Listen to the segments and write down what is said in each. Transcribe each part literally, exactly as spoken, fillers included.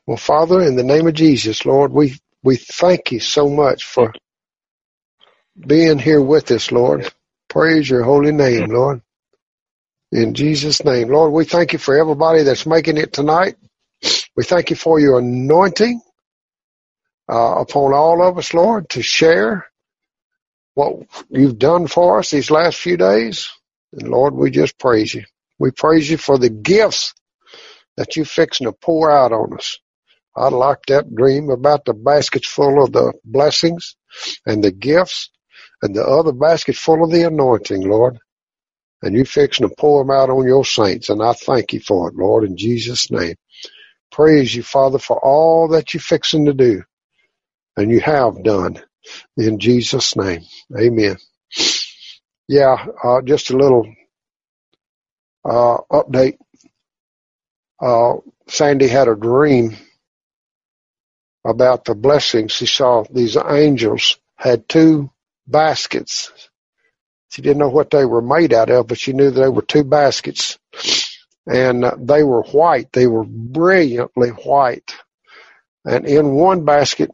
Well, Father, in the name of Jesus, Lord, we, we thank you so much for being here with us, Lord. Praise your holy name, Lord. In Jesus' name, Lord, we thank you for everybody that's making it tonight. We thank you for your anointing uh, upon all of us, Lord, to share what you've done for us these last few days. And Lord, we just praise you. We praise you for the gifts that you're fixing to pour out on us. I like that dream about the baskets full of the blessings and the gifts and the other baskets full of the anointing, Lord. And you're fixing to pour them out on your saints. And I thank you for it, Lord, in Jesus' name. Praise you, Father, for all that you're fixing to do. And you have done. In Jesus' name. Amen. Yeah, uh, just a little uh, update. Uh, Sandy had a dream about the blessings. She saw these angels had two baskets. She didn't know what they were made out of, but she knew they were two baskets. And uh, they were white. They were brilliantly white. And in one basket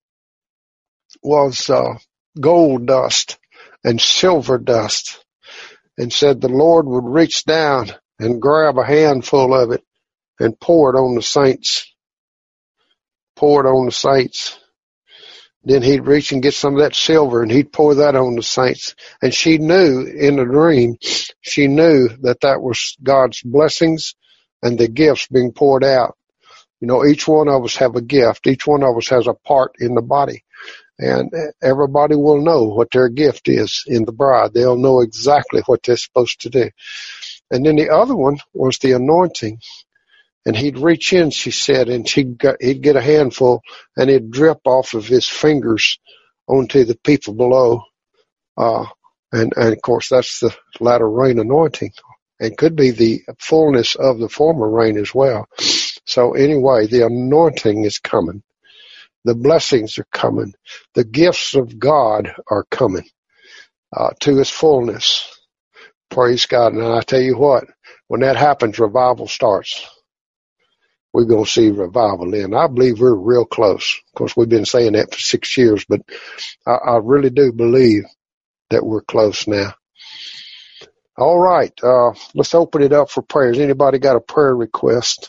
was uh, gold dust and silver dust. And said the Lord would reach down and grab a handful of it and pour it on the saints. Pour it on the saints. Then he'd reach and get some of that silver and he'd pour that on the saints. And she knew in the dream, she knew that that was God's blessings and the gifts being poured out. You know, each one of us have a gift. Each one of us has a part in the body. And everybody will know what their gift is in the bride. They'll know exactly what they're supposed to do. And then the other one was the anointing. And he'd reach in, she said, and she'd got, he'd get a handful and it'd drip off of his fingers onto the people below. Uh, and, and of course, that's the latter rain anointing. And could be the fullness of the former rain as well. So anyway, the anointing is coming. The blessings are coming. The gifts of God are coming uh, to its fullness. Praise God. And I tell you what, when that happens, revival starts. We're going to see revival then. I believe we're real close. Of course, we've been saying that for six years, but I, I really do believe that we're close now. All right. Uh, let's open it up for prayers. Anybody got a prayer request?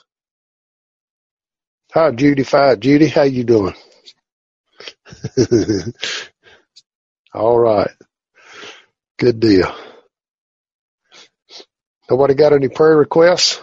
Hi, Judy Five. Judy, how you doing? All right. Good deal. Nobody got any prayer requests?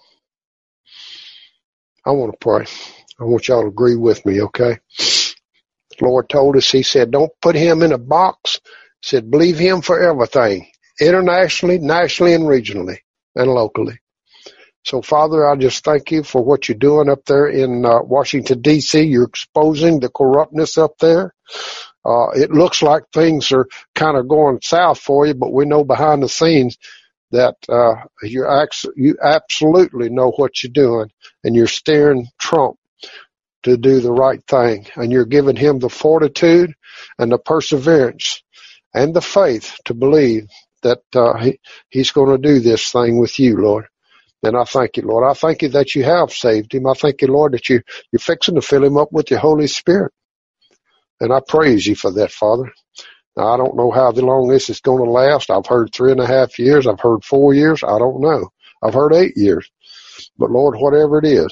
I want to pray. I want y'all to agree with me, okay? The Lord told us, he said, don't put him in a box. He said, believe him for everything, internationally, nationally, and regionally, and locally. So, Father, I just thank you for what you're doing up there in uh, Washington, D C You're exposing the corruptness up there. Uh, it looks like things are kind of going south for you, but we know behind the scenes that uh, you're act- you absolutely know what you're doing, and you're steering Trump to do the right thing, and you're giving him the fortitude and the perseverance and the faith to believe that uh, he, he's going to do this thing with you, Lord. And I thank you, Lord. I thank you that you have saved him. I thank you, Lord, that you, you're fixing to fill him up with your Holy Spirit. And I praise you for that, Father. Now, I don't know how long this is going to last. I've heard three and a half years. I've heard four years. I don't know. I've heard eight years. But, Lord, whatever it is,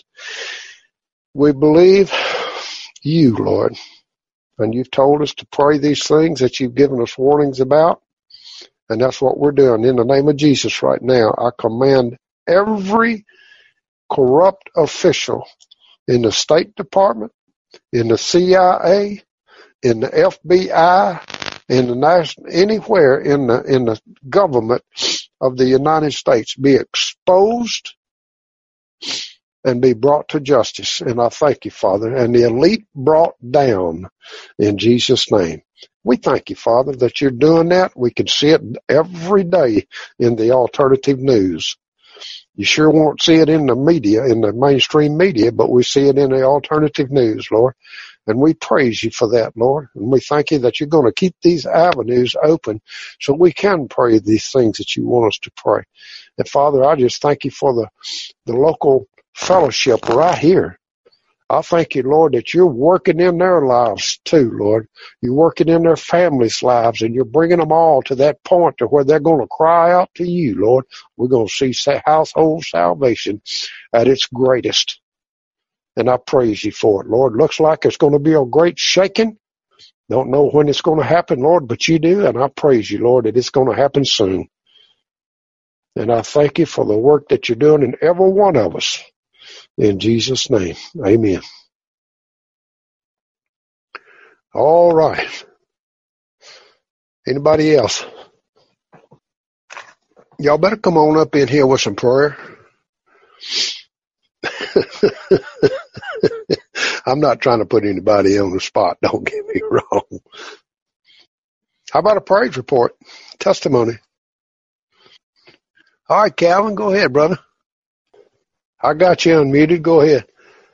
we believe you, Lord. And you've told us to pray these things that you've given us warnings about. And that's what we're doing. In the name of Jesus right now, I command every corrupt official in the State Department, in the C I A, in the F B I, in the national, anywhere in the in the government of the United States be exposed and be brought to justice. And I thank you, Father, and the elite brought down in Jesus' name. We thank you, Father, that you're doing that. We can see it every day in the alternative news. You sure won't see it in the media, in the mainstream media, but we see it in the alternative news, Lord. And we praise you for that, Lord. And we thank you that you're going to keep these avenues open so we can pray these things that you want us to pray. And Father, I just thank you for the, the local fellowship right here I thank you, Lord, that you're working in their lives too, Lord. You're working in their families' lives, and you're bringing them all to that point to where they're going to cry out to you, Lord. We're going to see household salvation at its greatest. And I praise you for it, Lord. Looks like it's going to be a great shaking. Don't know when it's going to happen, Lord, but you do, and I praise you, Lord, that it's going to happen soon. And I thank you for the work that you're doing in every one of us. In Jesus' name, amen. All right. Anybody else? Y'all better come on up in here with some prayer. I'm not trying to put anybody on the spot. Don't get me wrong. How about a praise report? Testimony. All right, Calvin, go ahead, brother. I got you unmuted. Go ahead.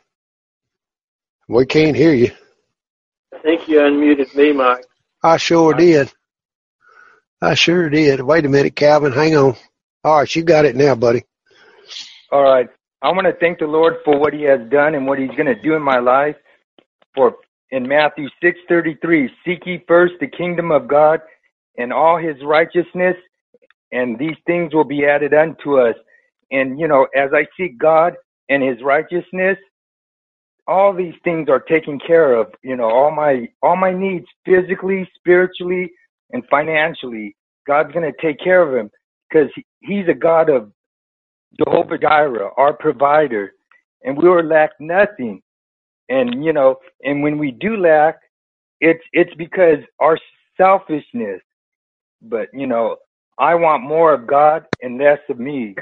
We can't hear you. I think you unmuted me, Mike. I sure did. I sure did. Wait a minute, Calvin. Hang on. All right, you got it now, buddy. All right. I want to thank the Lord for what he has done and what he's going to do in my life. For in Matthew six thirty-three, seek ye first the kingdom of God and all his righteousness, and these things will be added unto us. And, you know, as I seek God and his righteousness, all these things are taken care of. You know, all my all my needs, physically, spiritually, and financially, God's going to take care of them, because he's a God of Jehovah Jireh, our provider, and we will lack nothing. And, you know, and when we do lack, it's it's because our selfishness. But, you know, I want more of God and less of me.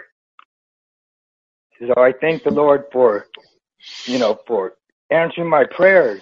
So I thank the Lord for, you know, for answering my prayers.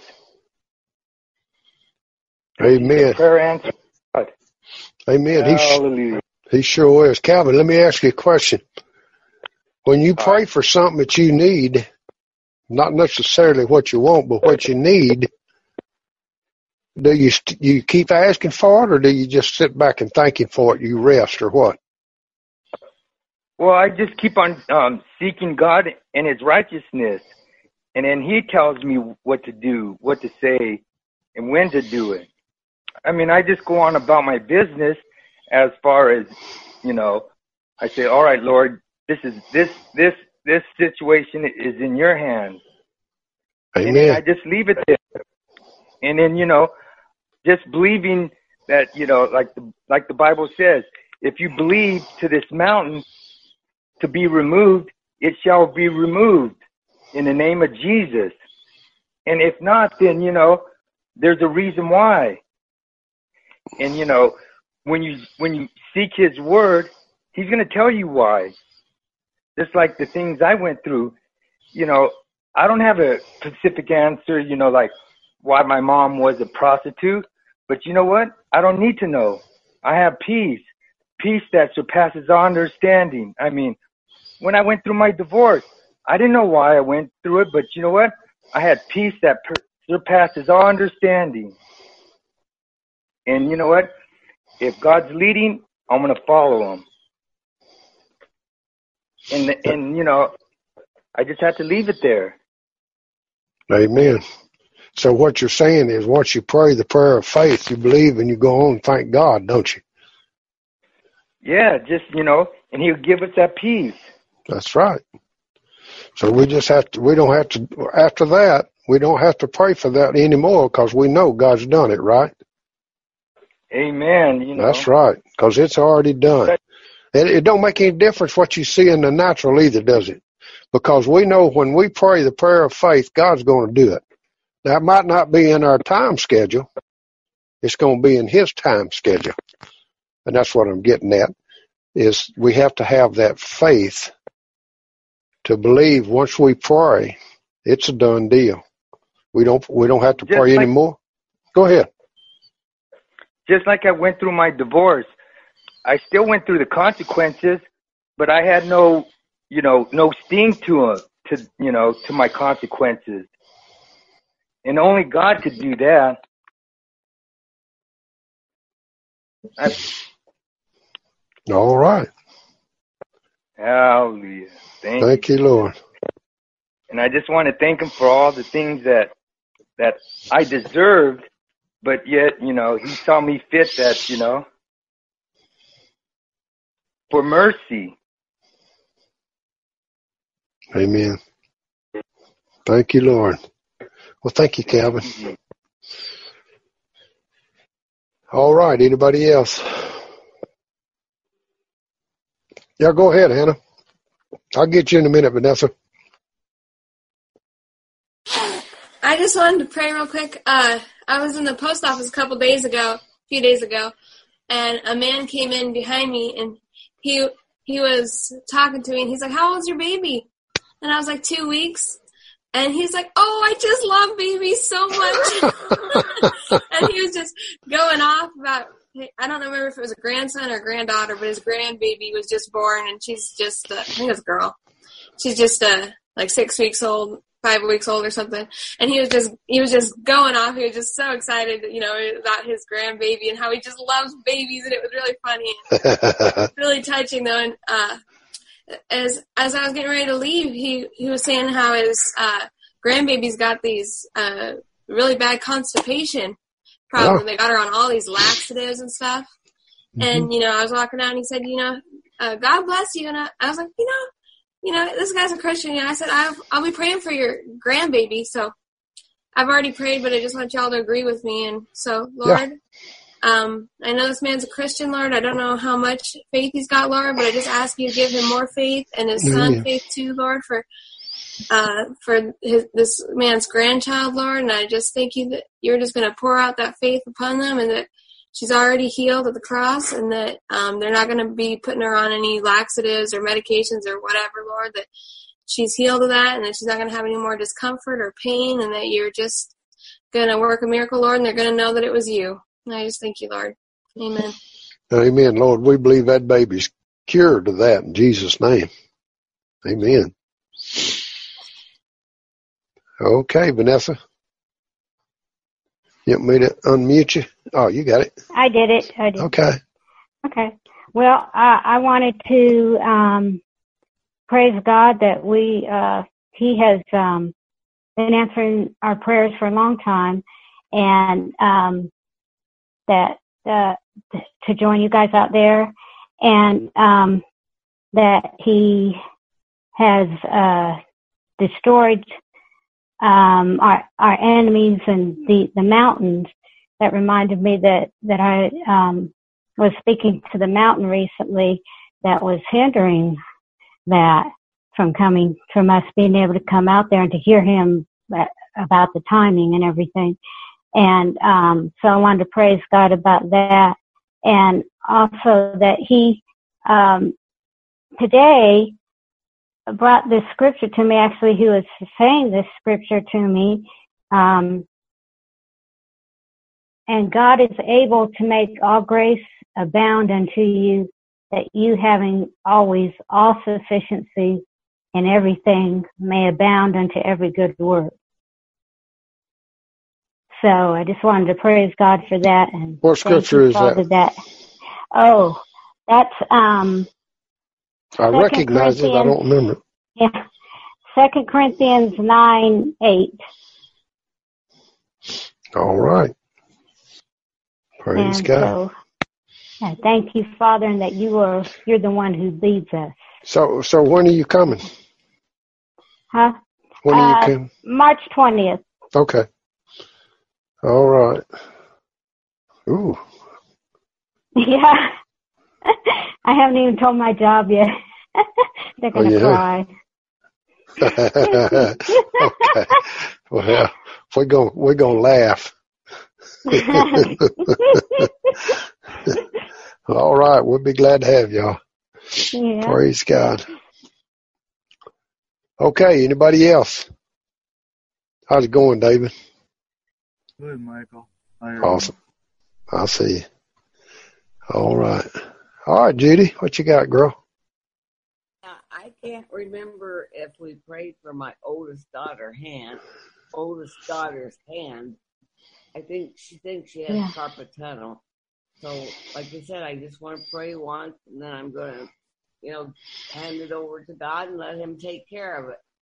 Amen. Prayer answer. God. Amen. Hallelujah. He, he sure is. Calvin, let me ask you a question. When you pray for something that you need, not necessarily what you want, but what you need, do you you keep asking for it, or do you just sit back and thank him for it? You rest, or what? Well, I just keep on um, seeking God and his righteousness. And then he tells me what to do, what to say, and when to do it. I mean, I just go on about my business as far as, you know, I say, all right, Lord, this is this this this situation is in your hands. Amen. And then I just leave it there. And then, you know, just believing that, you know, like the like the Bible says, if you believe to this mountain to be removed, it shall be removed in the name of Jesus. And if not, then, you know, there's a reason why. And, you know, when you when you seek his word, he's going to tell you why. Just like the things I went through, you know, I don't have a specific answer, you know, like why my mom was a prostitute. But you know what? I don't need to know. I have peace, peace that surpasses all understanding. I mean, when I went through my divorce, I didn't know why I went through it, but you know what? I had peace that per- surpasses all understanding. And you know what? If God's leading, I'm going to follow him. And, and, you know, I just have to leave it there. Amen. So what you're saying is once you pray the prayer of faith, you believe and you go on and thank God, don't you? Yeah, just, you know, and he'll give us that peace. That's right. So we just have to, we don't have to, after that, we don't have to pray for that anymore because we know God's done it, right? Amen. You know. That's right, because it's already done. And it don't make any difference what you see in the natural either, does it? Because we know when we pray the prayer of faith, God's going to do it. Now, it might not be in our time schedule. It's going to be in his time schedule. And that's what I'm getting at, is we have to have that faith to believe once we pray, it's a done deal. We don't we don't have to Just pray like, anymore. Go ahead. Just like I went through my divorce, I still went through the consequences, but I had no, you know, no sting to it, to you know, to my consequences. And only God could do that. I, All right. Hallelujah. Thank, Thank you, Lord. And I just want to thank him for all the things that that I deserved, but yet, you know, he saw me fit that, you know, for mercy. Amen. Thank you, Lord. Well, thank you, Calvin. All right. Anybody else? Yeah, go ahead, Hannah. I'll get you in a minute, Vanessa. I just wanted to pray real quick. Uh, I was in the post office a couple days ago, a few days ago, and a man came in behind me, and he he was talking to me, and he's like, "How old's your baby?" And I was like, two weeks. And he's like, "Oh, I just love babies so much." And he was just going off about, I don't remember if it was a grandson or a granddaughter, but his grandbaby was just born, and she's just, uh, I think it's a girl. She's just uh, like six weeks old, five weeks old or something. And he was just, he was just going off. He was just so excited, you know, about his grandbaby and how he just loves babies, and it was really funny. Really touching, though. And uh, as as I was getting ready to leave, he, he was saying how his uh, grandbaby's got these uh, really bad constipation problems. Oh. They got her on all these laxatives and stuff. Mm-hmm. And, you know, I was walking out, and he said, you know, uh, God bless you. And I, I was like, you know, you know, this guy's a Christian. And I said, I'll, I'll be praying for your grandbaby. So I've already prayed, but I just want y'all to agree with me. And so, Lord, yeah. um, I know this man's a Christian, Lord. I don't know how much faith he's got, Lord, but I just ask you to give him more faith, and his son mm-hmm. faith too, Lord, for uh, for his, this man's grandchild, Lord. And I just thank you that you're just going to pour out that faith upon them, and that she's already healed at the cross, and that um, they're not going to be putting her on any laxatives or medications or whatever, Lord, that she's healed of that, and that she's not going to have any more discomfort or pain, and that you're just going to work a miracle, Lord, and they're going to know that it was you. And I just thank you, Lord. Amen. Amen, Lord. We believe that baby's cured of that in Jesus' name. Amen. Okay, Vanessa. You want me to unmute you? Oh, you got it. I did it. I did. Okay. Okay. Well, uh, I wanted to um, praise God that we uh, He has um, been answering our prayers for a long time, and um, that uh, to join you guys out there, and um, that He has uh, destroyed um, our our enemies and the the mountains. That reminded me that that I um, was speaking to the mountain recently that was hindering that from coming, from us being able to come out there and to hear him about the timing and everything. And um, so I wanted to praise God about that, and also that He um, today brought this scripture to me. Actually, He was saying this scripture to me. Um, And God is able to make all grace abound unto you, that you, having always all sufficiency in everything, may abound unto every good work. So I just wanted to praise God for that. And what scripture is that? that? Oh, that's um. I recognize it. I don't remember it. Yeah, Second Corinthians nine eight. All right. Praise and God. So, yeah, thank you, Father, and that you are you're the one who leads us. So, so when are you coming? Huh? When are uh, you coming? March twentieth. Okay. All right. Ooh. Yeah. I haven't even told my job yet. They're gonna oh, yeah. cry. Okay. Well, we're gonna we're gonna laugh. All right, we'll be glad to have y'all. Yeah. Praise God. Okay, anybody else? How's it going, David? Good, Michael. I awesome. I see you. All right. All right, Judy, what you got, girl? I can't remember if we prayed for my oldest daughter, hand, oldest daughter's hand. I think she thinks she has yeah. carpal tunnel. So, like I said, I just want to pray once, and then I'm going to, you know, hand it over to God and let Him take care of it.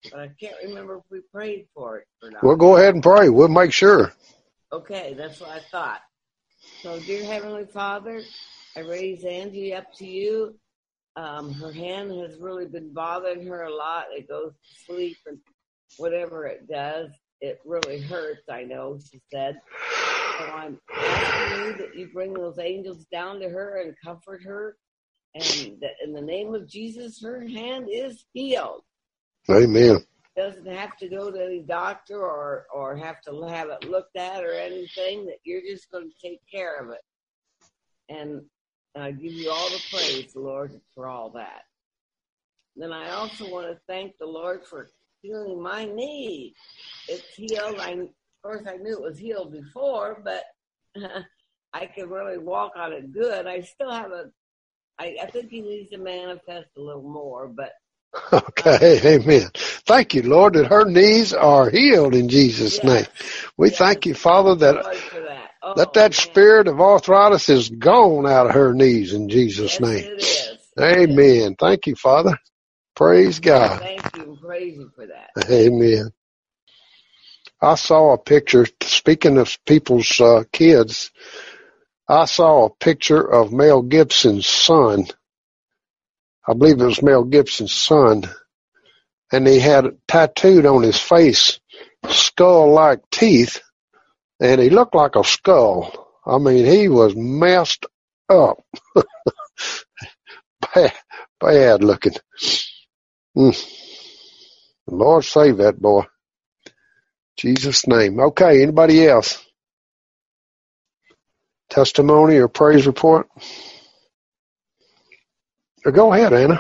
but I can't remember if we prayed for it or not. We'll go ahead and pray. We'll make sure. Okay, that's what I thought. So, dear Heavenly Father, I raise Angie up to you. Um, her hand has really been bothering her a lot. It goes to sleep, and whatever it does, it really hurts, I know, she said. So I'm asking you that you bring those angels down to her and comfort her. And that in the name of Jesus, her hand is healed. Amen. Doesn't have to go to any doctor or, or have to have it looked at or anything, that you're just going to take care of it. And I give you all the praise, Lord, for all that. Then I also want to thank the Lord for healing my knee. It's healed. I, of course, I knew it was healed before, but uh, I can really walk on it good. I still have a, I, I think he needs to manifest a little more, but. Okay, uh, amen. Thank you, Lord, that her knees are healed in Jesus' yes, name. We yes, thank you, Father, that that, oh, that, that spirit of arthritis is gone out of her knees in Jesus' yes, name. It is. Amen. It is. Thank you, Father. Praise God. Thank you and praise you for that. Amen. I saw a picture, speaking of people's uh, kids, I saw a picture of Mel Gibson's son. I believe it was Mel Gibson's son. And he had tattooed on his face skull-like teeth, and he looked like a skull. I mean, he was messed up. bad, bad looking. Mm. Lord save that boy. Jesus' name. Okay, anybody else? Testimony or praise report? Or go ahead, Anna.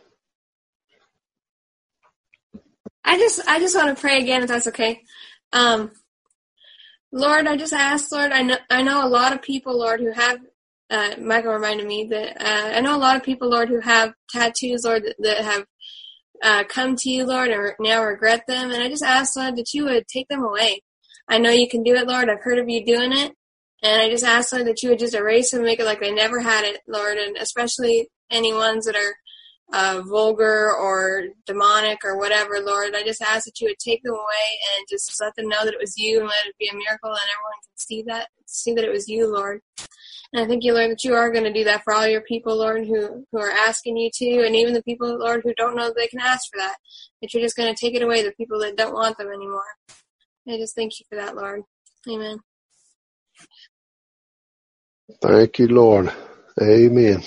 I just I just want to pray again, if that's okay. Um, Lord, I just ask, Lord, I know I know a lot of people, Lord, who have, uh, Michael reminded me that uh, I know a lot of people, Lord, who have tattoos, Lord, that, that have uh, come to you, Lord, and now regret them. And I just ask, Lord, that you would take them away. I know you can do it, Lord. I've heard of you doing it. And I just ask, Lord, that you would just erase them and make it like they never had it, Lord, and especially any ones that are Uh, vulgar or demonic or whatever, Lord. I just ask that you would take them away and just let them know that it was you and let it be a miracle and everyone can see that, see that it was you, Lord. And I thank you, Lord, that you are going to do that for all your people, Lord, who, who are asking you to, and even the people, Lord, who don't know that they can ask for that, that you're just going to take it away, the people that don't want them anymore. I just thank you for that, Lord. Amen. Thank you, Lord. Amen.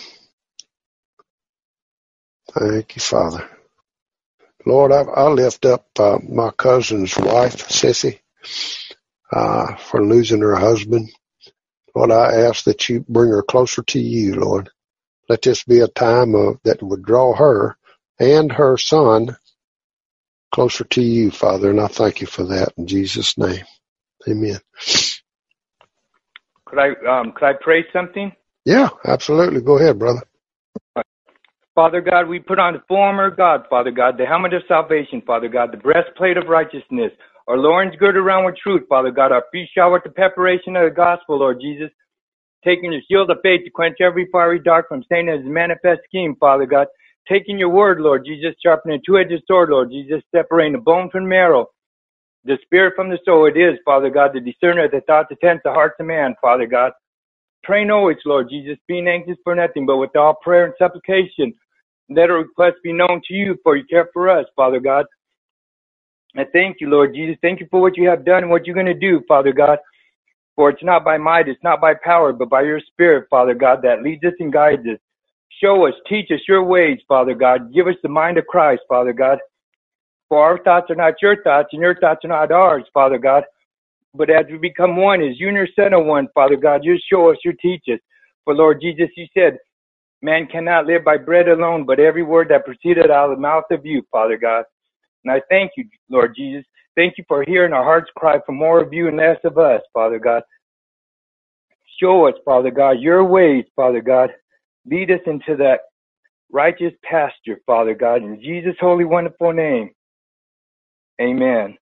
Thank you, Father. Lord, I, I lift up uh, my cousin's wife, Sissy, uh, for losing her husband. Lord, I ask that you bring her closer to you, Lord. Let this be a time of, that would draw her and her son closer to you, Father, and I thank you for that in Jesus' name. Amen. Could I um, could I pray something? Yeah, absolutely. Go ahead, brother. Father God, we put on the full armor of God, Father God, the helmet of salvation, Father God, the breastplate of righteousness, our loins girded around with truth, Father God, our feet showered with the preparation of the gospel, Lord Jesus, taking your shield of faith to quench every fiery dart from Satan's manifest scheme, Father God, taking your word, Lord Jesus, sharpening a two-edged sword, Lord Jesus, separating the bone from marrow, the spirit from the soul. It is, Father God, the discerner of the thoughts, intents, the hearts of man, Father God. Praying always, Lord Jesus, being anxious for nothing, but with all prayer and supplication, let our requests be known to you, for you care for us, Father God. I thank you, Lord Jesus. Thank you for what you have done and what you're going to do, Father God. For it's not by might, it's not by power, but by your Spirit, Father God, that leads us and guides us. Show us, teach us your ways, Father God. Give us the mind of Christ, Father God. For our thoughts are not your thoughts, and your thoughts are not ours, Father God. But as we become one, as you and your Son are one, Father God, you show us, you teach us. For Lord Jesus, you said, man cannot live by bread alone, but every word that proceeded out of the mouth of you, Father God. And I thank you, Lord Jesus. Thank you for hearing our hearts cry for more of you and less of us, Father God. Show us, Father God, your ways, Father God. Lead us into that righteous pasture, Father God, in Jesus' holy, wonderful name. Amen.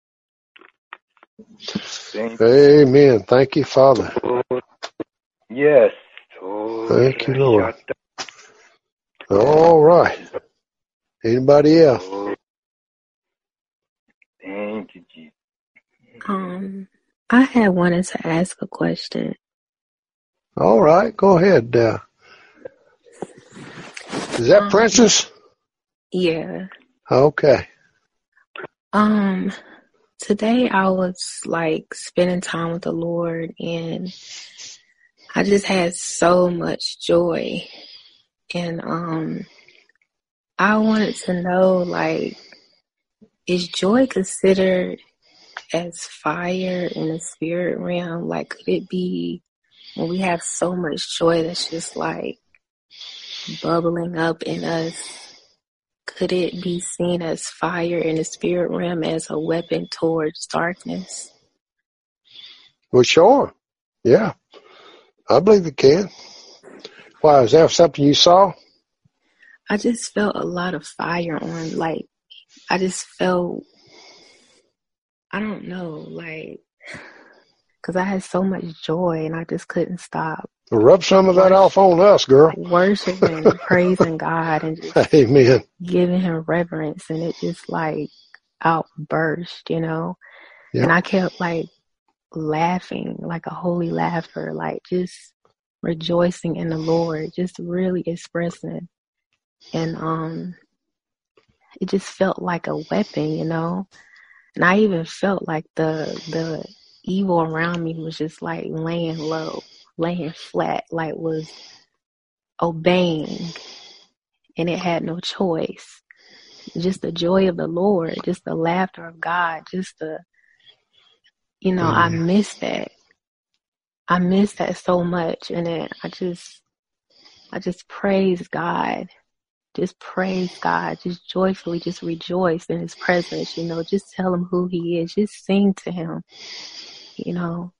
Thank Amen. Thank you, Father. Yes. Thank you, Lord. All right. Anybody else? Um, I had wanted to ask a question. All right, go ahead. Uh, is that Um, Princess? yeah. Okay. Um, today I was like spending time with the Lord, and I just had so much joy. And um, I wanted to know, like, is joy considered as fire in the spirit realm? Like, could it be when we have so much joy that's just like bubbling up in us? Could it be seen as fire in the spirit realm as a weapon towards darkness? Well, sure. Yeah, I believe it can. Why, is that something you saw? I just felt a lot of fire on, like, I just felt, I don't know, like, because I had so much joy and I just couldn't stop. Well, rub some of that off on us, girl. Worshiping and praising God and just Amen. giving him reverence, and it just like outburst, you know. Yep. And I kept like laughing, like a holy laughter, like just rejoicing in the Lord, just really expressing. And um it just felt like a weapon, you know. And I even felt like the the evil around me was just like laying low, laying flat, like was obeying, and it had no choice. Just the joy of the Lord, just the laughter of God, just the, you know, I miss that. I miss that so much. And then I just, I just praise God. Just praise God. Just joyfully, just rejoice in his presence, you know, just tell him who he is. Just sing to him, you know.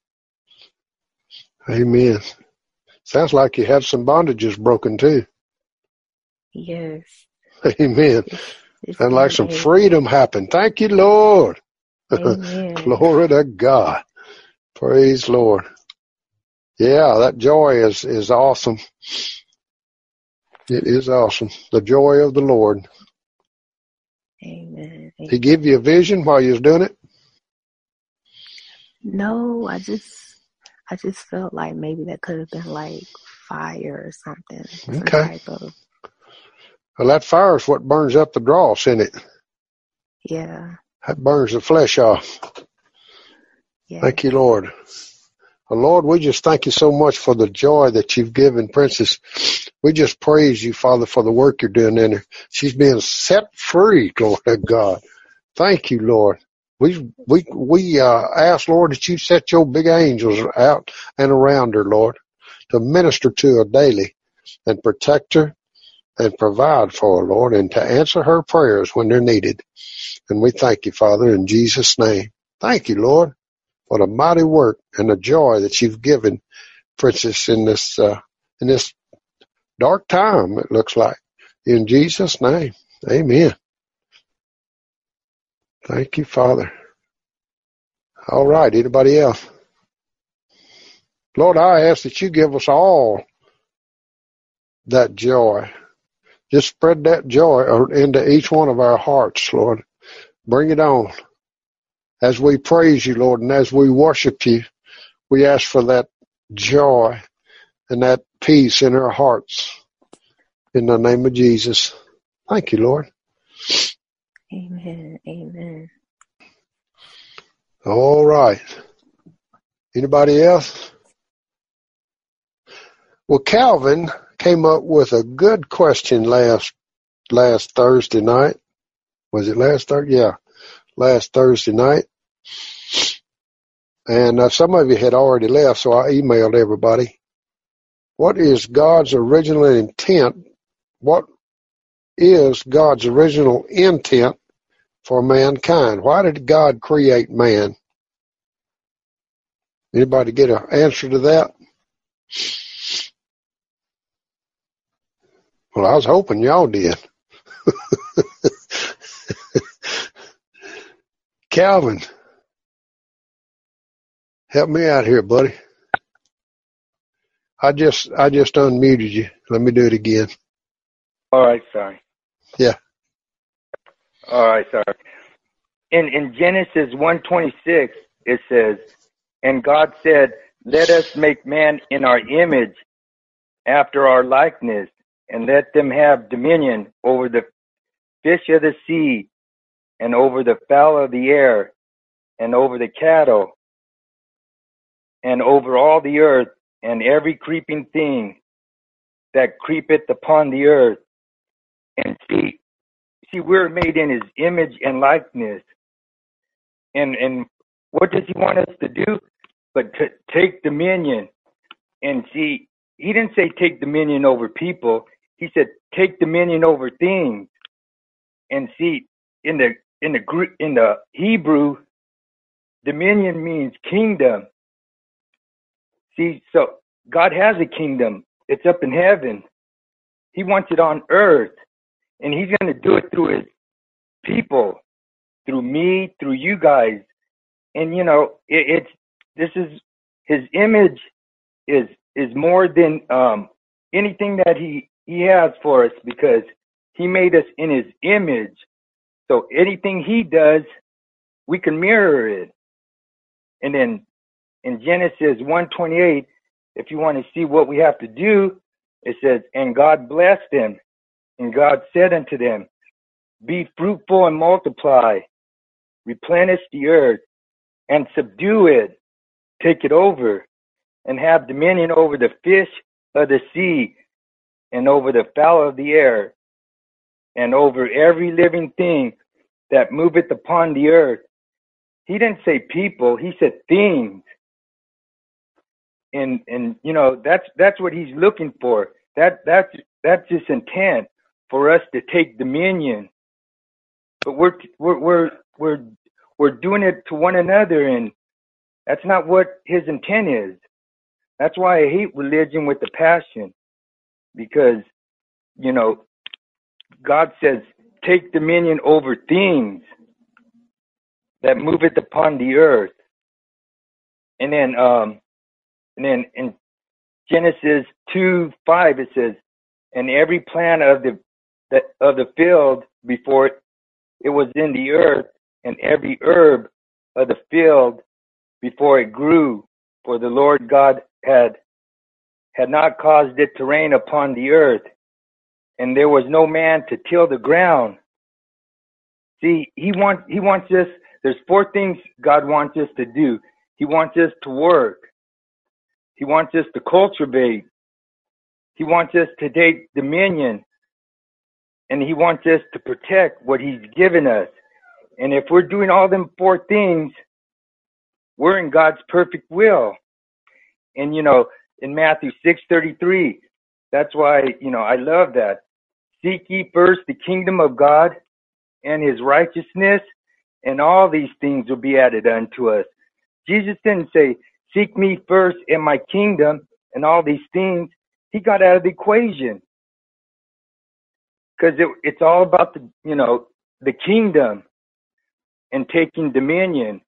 Amen. Sounds like you have some bondages broken too. Yes. Amen. It's, it's Sounds like some amazing. freedom happened. Thank you, Lord. Amen. Glory to God. Praise Lord. Yeah, that joy is, is awesome. It is awesome. The joy of the Lord. Amen. He give you a vision while you was doing it? No, I just, I just felt like maybe that could have been like fire or something. Some Okay. type of, Well, that fire is what burns up the dross in it. yeah. That burns the flesh off. Yeah. Thank you, Lord. Well, Lord, we just thank you so much for the joy that you've given Princess. We just praise you, Father, for the work you're doing in her. She's being set free, glory to God. Thank you, Lord. We we we uh, ask, Lord, that you set your big angels out and around her, Lord, to minister to her daily and protect her and provide for her, Lord, and to answer her prayers when they're needed. And we thank you, Father, in Jesus' name. Thank you, Lord, for the mighty work and the joy that you've given Princess in this uh, in this dark time, it looks like. In Jesus' name, amen. Thank you, Father. All right, anybody else? Lord, I ask that you give us all that joy. Just spread that joy into each one of our hearts, Lord. Bring it on. As we praise you, Lord, and as we worship you, we ask for that joy and that peace in our hearts. In the name of Jesus. Thank you, Lord. Amen. Amen. All right. Anybody else? Well, Calvin came up with a good question last last Thursday night. Was it last Thursday? Yeah, last Thursday night. And uh, some of you had already left, so I emailed everybody. What is God's original intent? What is God's original intent for mankind? Why did God create man? Anybody get an answer to that? Well, I was hoping y'all did. Calvin, help me out here, buddy. I just I just unmuted you. Let me do it again. All right, sorry. Yeah. All right, sorry. In in Genesis one twenty-six, it says, and God said, let us make man in our image, after our likeness, and let them have dominion over the fish of the sea, and over the fowl of the air, and over the cattle, and over all the earth, and every creeping thing that creepeth upon the earth. And see, see, we're made in his image and likeness. And and what does he want us to do? But to take dominion. And see, he didn't say take dominion over people. He said take dominion over things. And see, in the in the in the Hebrew, dominion means kingdom. See, so God has a kingdom. It's up in heaven. He wants it on earth. And he's going to do it through his people, through me, through you guys. And, you know, it, it's, this is, his image is, is more than um, anything that he, he has for us, because he made us in his image. So anything he does, we can mirror it. And then in Genesis one twenty-eight, if you want to see what we have to do, it says, and God blessed them, and God said unto them, be fruitful and multiply, replenish the earth, and subdue it, take it over, and have dominion over the fish of the sea, and over the fowl of the air, and over every living thing that moveth upon the earth. He didn't say people, he said things. And and you know, that's that's what he's looking for. That that's that's his intent, for us to take dominion. But we're we're we're we're we're doing it to one another, and that's not what his intent is. That's why I hate religion with a passion, because, you know, God says take dominion over things that moveth upon the earth. And then um and then in Genesis two five it says, and every plant of the, the of the field before it, it was in the earth, and every herb of the field before it grew, for the Lord God had had not caused it to rain upon the earth, and there was no man to till the ground. See, he wants he wants us. There's four things God wants us to do. He wants us to work. He wants us to cultivate. He wants us to take dominion. And he wants us to protect what he's given us. And if we're doing all them four things, we're in God's perfect will. And, you know, in Matthew six thirty-three, that's why, you know, I love that. Seek ye first the kingdom of God and his righteousness, and all these things will be added unto us. Jesus didn't say, seek me first in my kingdom and all these things. He got out of the equation. Because it, it's all about the, you know, the kingdom and taking dominion.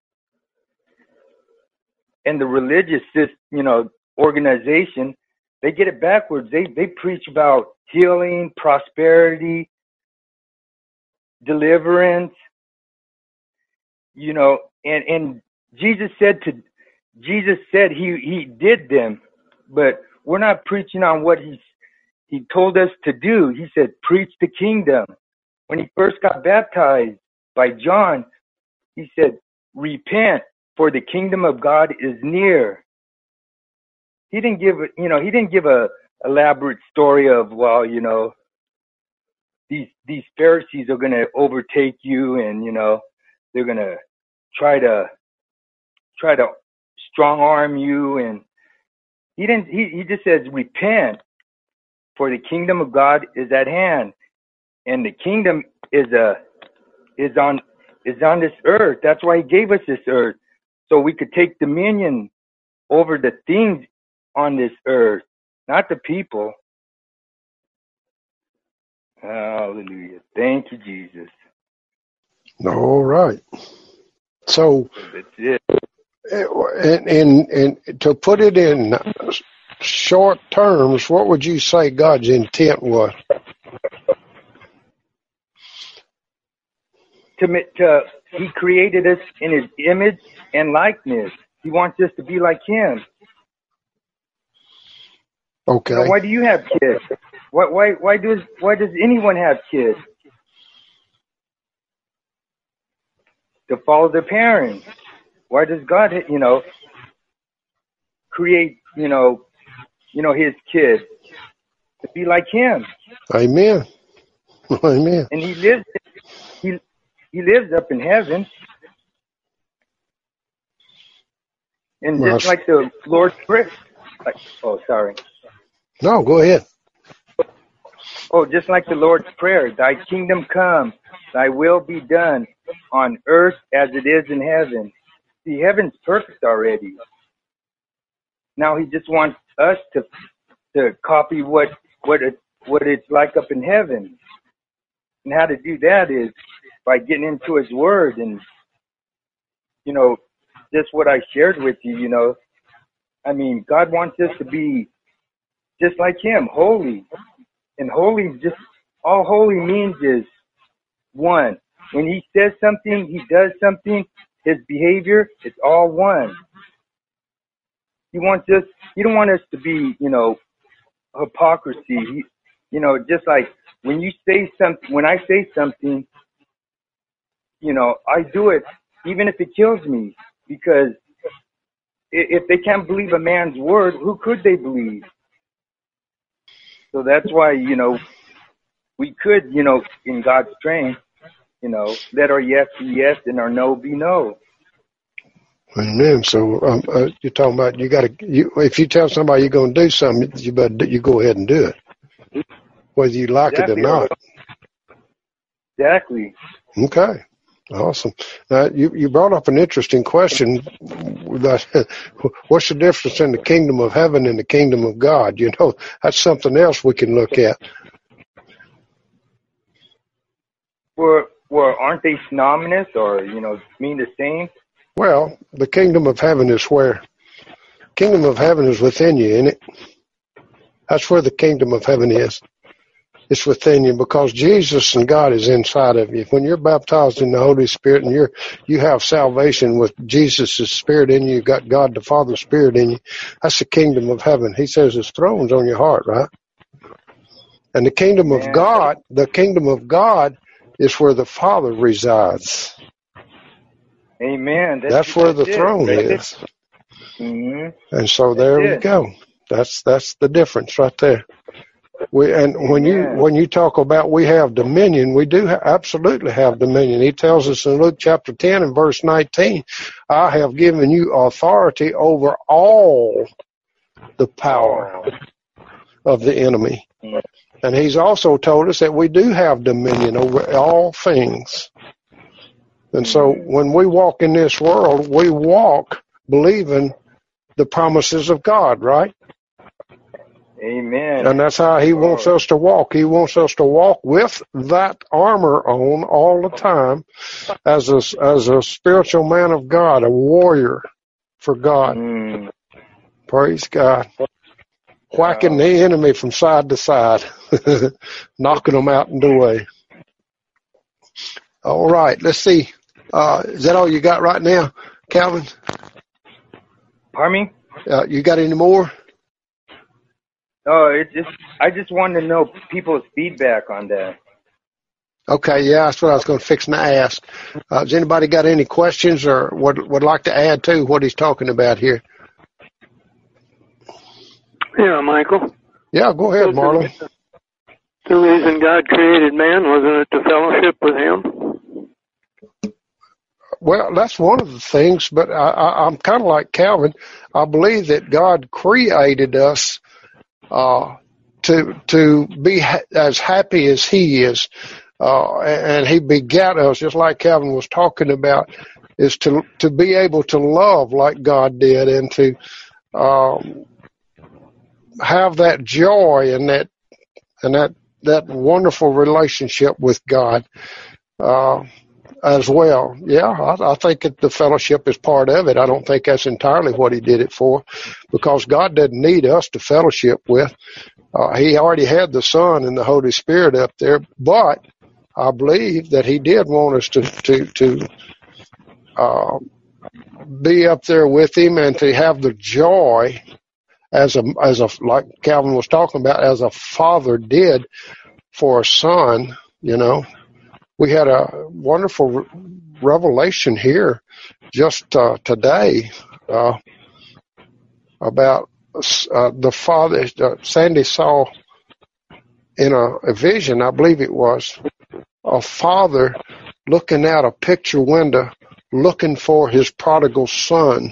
And the religious, you know, organization, they get it backwards. They they preach about healing, prosperity, deliverance, you know, and, and Jesus said to Jesus said he, he did them, but we're not preaching on what he's he told us to do. He said, preach the kingdom. When he first got baptized by John, he said, repent, for the kingdom of God is near. He didn't give, you know, he didn't give a elaborate story of, well, you know, these these Pharisees are going to overtake you, and, you know, they're going to try to try to strong arm you. And he didn't. He, he just says, repent, for the kingdom of God is at hand, and the kingdom is a is on is on this earth. That's why he gave us this earth, so we could take dominion over the things on this earth, not the people. Hallelujah. Thank you, Jesus. All right. So, that's it. And, and, and to put it in short terms, what would you say God's intent was? To, to he created us in his image and likeness. He wants us to be like him. Okay. You know, why do you have kids? Why, why, why does, why does anyone have kids? To follow their parents. Why does God, you know, create, you know, you know, his kids to be like him? Amen. Amen. And he lives, he, he lives up in heaven. And Well, just like the Lord's Prayer, like, oh, sorry. No, go ahead. Oh, just like the Lord's Prayer, thy kingdom come, thy will be done on earth as it is in heaven. See, heaven's perfect already. Now he just wants us to to copy what what it what it's like up in heaven. And how to do that is by getting into his word and, you know, just what I shared with you, you know. I mean, God wants us to be just like him, holy. And holy, just all holy means is one. When he says something, he does something, his behavior, it's all one. He wants us, he don't want us to be, you know, hypocrisy. He, you know, just like when you say something, when I say something, you know, I do it even if it kills me, because if they can't believe a man's word, who could they believe? So that's why, you know, we could, you know, in God's strength, you know, let our yes be yes and our no be no. Amen. So um, uh, you're talking about you got to. You, if you tell somebody you're going to do something, you better you go ahead and do it, whether you like Exactly. it or not. Exactly. Okay. Awesome. Now you you brought up an interesting question. That, what's the difference in the kingdom of heaven and the kingdom of God? You know, that's something else we can look at. Well, well, aren't they synonymous or, you know, mean the same? Well, the kingdom of heaven is where, kingdom of heaven is within you, isn't it? That's where the kingdom of heaven is. It's within you because Jesus and God is inside of you. When you're baptized in the Holy Spirit and you're, you have salvation with Jesus' Spirit in you, you've got God the Father's Spirit in you, that's the kingdom of heaven. He says his throne's on your heart, right? And the kingdom of God, the kingdom of God is where the Father resides. Amen. That's, that's where that's the it. throne that's is. Mm-hmm. And so there that's we it. go. That's that's the difference right there. We and Amen. when you when you talk about we have dominion, we do ha- absolutely have dominion. He tells us in Luke chapter ten and verse nineteen, I have given you authority over all the power of the enemy. And he's also told us that we do have dominion over all things. And so when we walk in this world, we walk believing the promises of God, right? Amen. And that's how he wants us to walk. He wants us to walk with that armor on all the time as a, as a spiritual man of God, a warrior for God. Mm. Praise God. Whacking the enemy from side to side, knocking them out in the way. All right, let's see. Uh, is that all you got right now, Calvin? Pardon me? Uh, you got any more? Oh, it's just I just wanted to know people's feedback on that. Okay, yeah, that's what I was going to fix and ask. Uh, has anybody got any questions or would would like to add to what he's talking about here? Yeah, Michael. Yeah, go ahead, Marlon. The reason God created man, wasn't it to fellowship with him? Well, that's one of the things, but I, I, I'm kind of like Calvin. I believe that God created us uh, to to be ha- as happy as He is, uh, and He begat us, just like Calvin was talking about, is to to be able to love like God did, and to um, have that joy and that and that that wonderful relationship with God. Uh, As well. Yeah, I, I think that the fellowship is part of it. I don't think that's entirely what he did it for, because God doesn't need us to fellowship with. Uh, he already had the Son and the Holy Spirit up there, but I believe that he did want us to, to, to uh, be up there with him and to have the joy as a, as a, like Calvin was talking about, as a father did for a son, you know. We had a wonderful re- revelation here just uh, today uh, about uh, the father. Uh, Sandy saw in a, a vision, I believe it was, a father looking out a picture window looking for his prodigal son.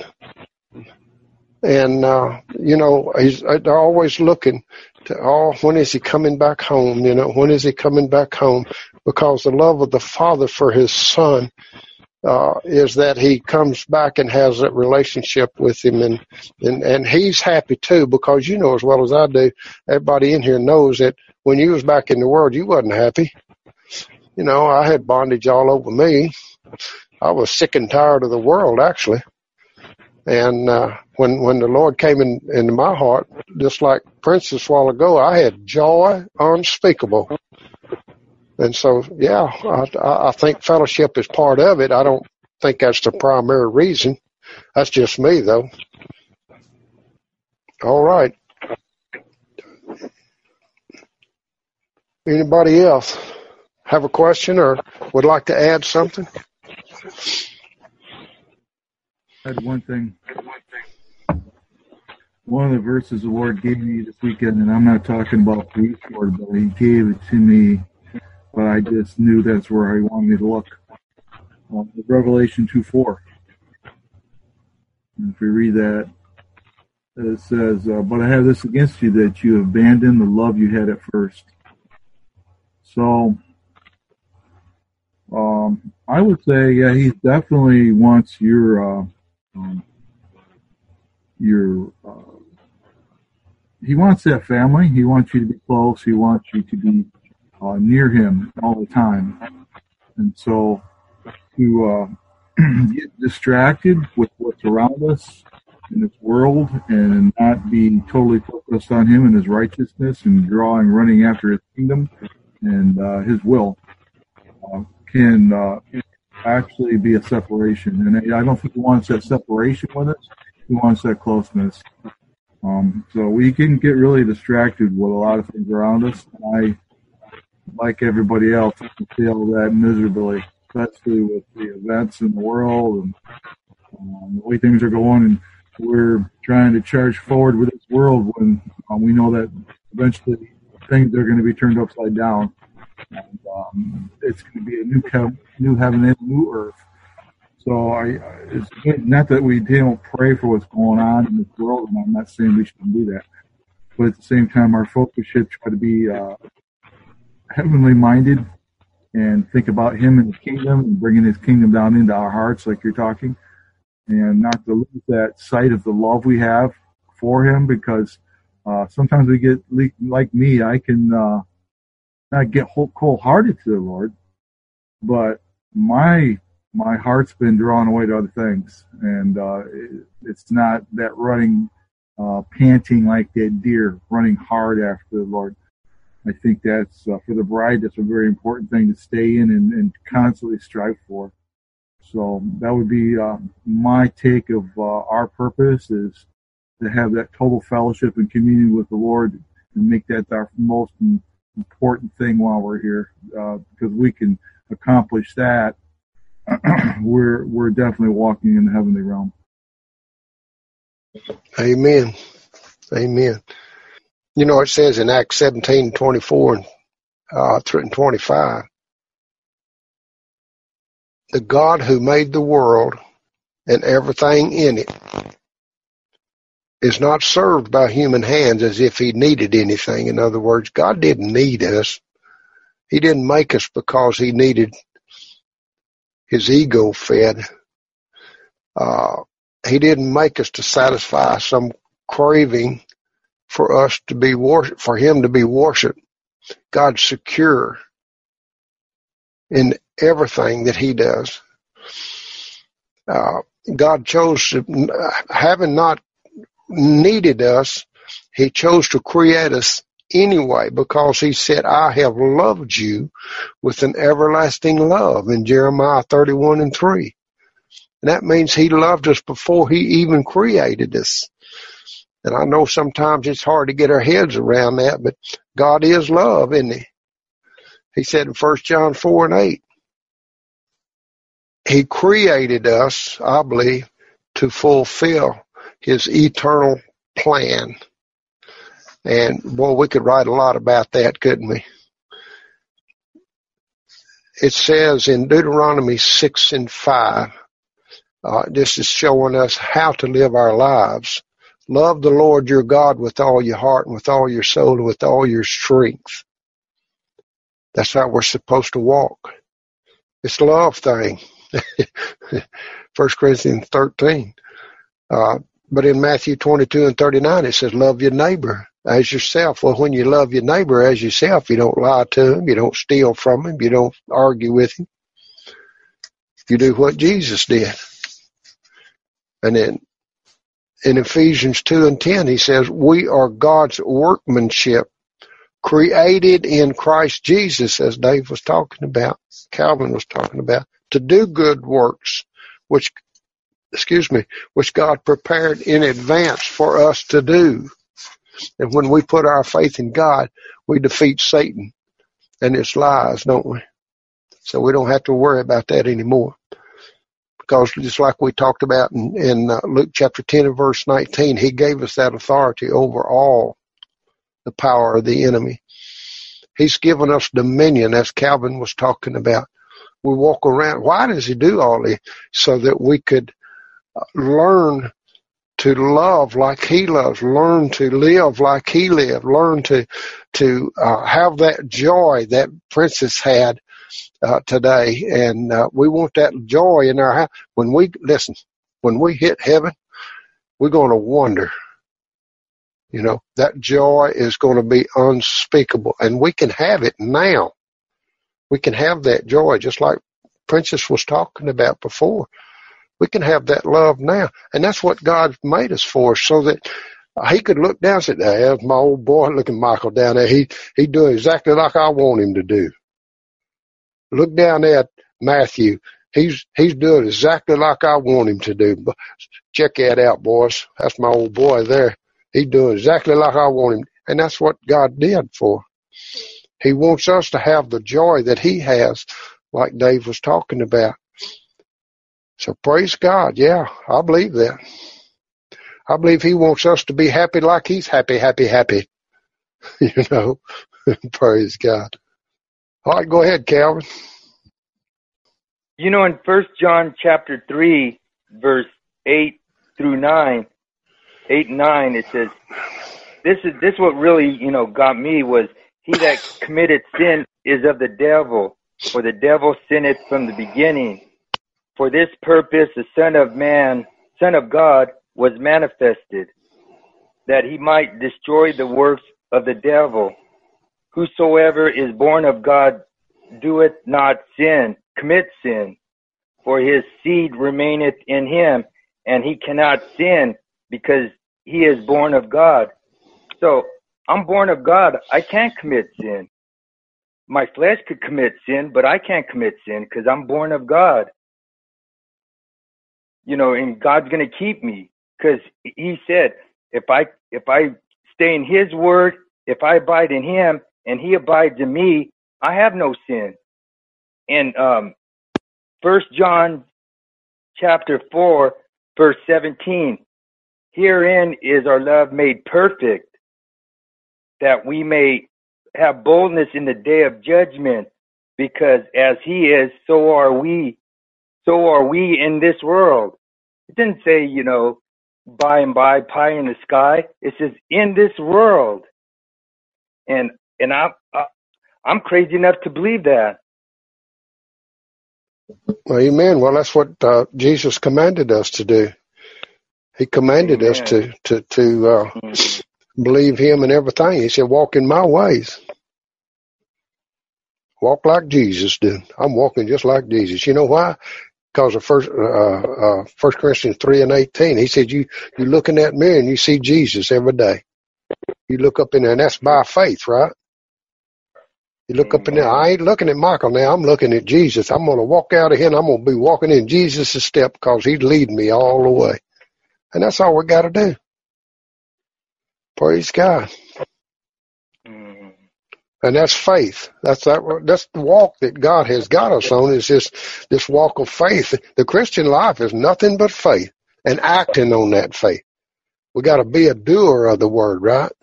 And, uh, you know, he's, they're always looking to, oh, when is he coming back home? You know, when is he coming back home? Because the love of the father for his son, uh, is that he comes back and has that relationship with him. And, and, and he's happy too, because you know as well as I do, everybody in here knows that when you was back in the world, you wasn't happy. You know, I had bondage all over me. I was sick and tired of the world, actually. And uh, when when the Lord came in into my heart, just like Princess a while ago, I had joy unspeakable. And so, yeah, I, I think fellowship is part of it. I don't think that's the primary reason. That's just me, though. All right. Anybody else have a question or would like to add something? I had one thing. One of the verses the Lord gave me this weekend, and I'm not talking about the Lord, but He gave it to me, but I just knew that's where He wanted me to look. Uh, Revelation two four. And if we read that, it says, uh, "But I have this against you, that you abandoned the love you had at first." So, um, I would say, yeah, He definitely wants your. Uh, Um, your, uh, he wants that family. He wants you to be close. He wants you to be uh, near him all the time. And so to uh, get distracted with what's around us in this world and not be totally focused on him and his righteousness and drawing, running after his kingdom and uh, his will uh, can uh, actually be a separation. And I don't think he wants that separation with us. He wants that closeness. Um, so we can get really distracted with a lot of things around us. I, like everybody else, feel that miserably, especially with the events in the world and um, the way things are going. And we're trying to charge forward with this world when um, we know that eventually things are going to be turned upside down. And um, it's going to be a new heaven, new heaven and new earth. So I, it's not that we don't pray for what's going on in this world, and I'm not saying we shouldn't do that. But at the same time, our focus should try to be uh, heavenly minded and think about Him and His kingdom and bringing His kingdom down into our hearts, like you're talking, and not to lose that sight of the love we have for Him, because uh, sometimes we get, like me, I can. Uh, not get cold-hearted to the Lord, but my my heart's been drawn away to other things, and uh, it, it's not that running, uh, panting like that deer, running hard after the Lord. I think that's, uh, for the bride, that's a very important thing to stay in and, and constantly strive for. So that would be uh, my take of uh, our purpose, is to have that total fellowship and communion with the Lord and make that our most important thing while we're here, uh, because we can accomplish that. we're we're definitely walking in the heavenly realm. Amen. Amen. You know, it says in Acts seventeen, twenty-four and uh, twenty-five, the God who made the world and everything in it is not served by human hands as if He needed anything. In other words, God didn't need us. He didn't make us because He needed His ego fed. Uh, he didn't make us to satisfy some craving for us to be worship, for Him to be worshipped. God's secure in everything that He does. Uh, God chose to, having not needed us, He chose to create us anyway, because He said, I have loved you with an everlasting love in Jeremiah thirty-one and three. And that means he loved us before he even created us. And I know sometimes it's hard to get our heads around that, but God is love, isn't he? He said in First John four and eight, he created us, I believe, to fulfill his eternal plan. And, boy, we could write a lot about that, couldn't we? It says in Deuteronomy six and five, uh, this is showing us how to live our lives. Love the Lord your God with all your heart and with all your soul and with all your strength. That's how we're supposed to walk. It's a love thing. First Corinthians thirteen. Uh, but in Matthew twenty-two and thirty-nine, it says, love your neighbor as yourself. Well, when you love your neighbor as yourself, you don't lie to him, you don't steal from him, you don't argue with him. You do what Jesus did. And then in Ephesians two and ten, he says, we are God's workmanship, created in Christ Jesus, as Dave was talking about, Calvin was talking about, to do good works, which, excuse me, which God prepared in advance for us to do. And when we put our faith in God, we defeat Satan and his lies, don't we? So we don't have to worry about that anymore. Because just like we talked about in, in uh, Luke chapter ten and verse nineteen, he gave us that authority over all the power of the enemy. He's given us dominion, as Calvin was talking about. We walk around. Why does he do all this? So that we could learn to love like he loves, learn to live like he lived, learn to to uh, have that joy that Princess had uh, today. And uh, we want that joy in our house. When we, listen, when we hit heaven, we're going to wonder. You know, that joy is going to be unspeakable. And we can have it now. We can have that joy just like Princess was talking about before. We can have that love now. And that's what God made us for, so that he could look down and say, there's my old boy. Look at Michael down there. He, he doing exactly like I want him to do. Look down there at Matthew. He's, he's doing exactly like I want him to do. Check that out, boys. That's my old boy there. He's doing exactly like I want him. And that's what God did for. He wants us to have the joy that he has, like Dave was talking about. So praise God. Yeah, I believe that. I believe he wants us to be happy like he's happy, happy, happy. You know, praise God. All right, go ahead, Calvin. You know, in First John chapter three, verse eight through nine, eight and nine, it says, this is this what really, you know, got me was, he that committed sin is of the devil, for the devil sinned from the beginning. For this purpose the Son of Man, Son of God, was manifested, that he might destroy the works of the devil. Whosoever is born of God doeth not sin, commit sin, for his seed remaineth in him, and he cannot sin, because he is born of God. So, I'm born of God. I can't commit sin. My flesh could commit sin, but I can't commit sin because I'm born of God. You know, and God's going to keep me, because he said, if I if I stay in his word, if I abide in him and he abides in me, I have no sin. And um, First John chapter four, verse seventeen, herein is our love made perfect, that we may have boldness in the day of judgment, because as he is, so are we, so are we in this world. It didn't say, you know, by and by, pie in the sky. It says in this world. And and I, I, I'm crazy enough to believe that. Amen. Well, that's what uh, Jesus commanded us to do. He commanded Amen. us to, to, to uh, mm-hmm. believe him in everything. He said, walk in my ways. Walk like Jesus did. I'm walking just like Jesus. You know why? Because of first, uh, uh, First Corinthians three and eighteen, he said, you, you look in that mirror and you see Jesus every day. You look up in there, and that's by faith, right? You look up in there. I ain't looking at Michael now. I'm looking at Jesus. I'm going to walk out of here, and I'm going to be walking in Jesus' step because he's leading me all the way. And that's all we got to do. Praise God. Mm-hmm. And that's faith. That's that. That's the walk that God has got us on. Is this this walk of faith. The Christian life is nothing but faith and acting on that faith. We got to be a doer of the word, right?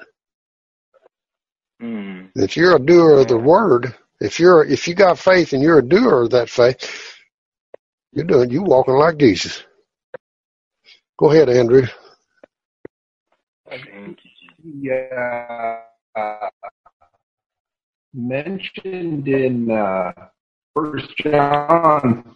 Mm. If you're a doer of the word, if you're if you got faith and you're a doer of that faith, you're doing you walking like Jesus. Go ahead, Andrew. Yeah. Uh, mentioned in uh, First John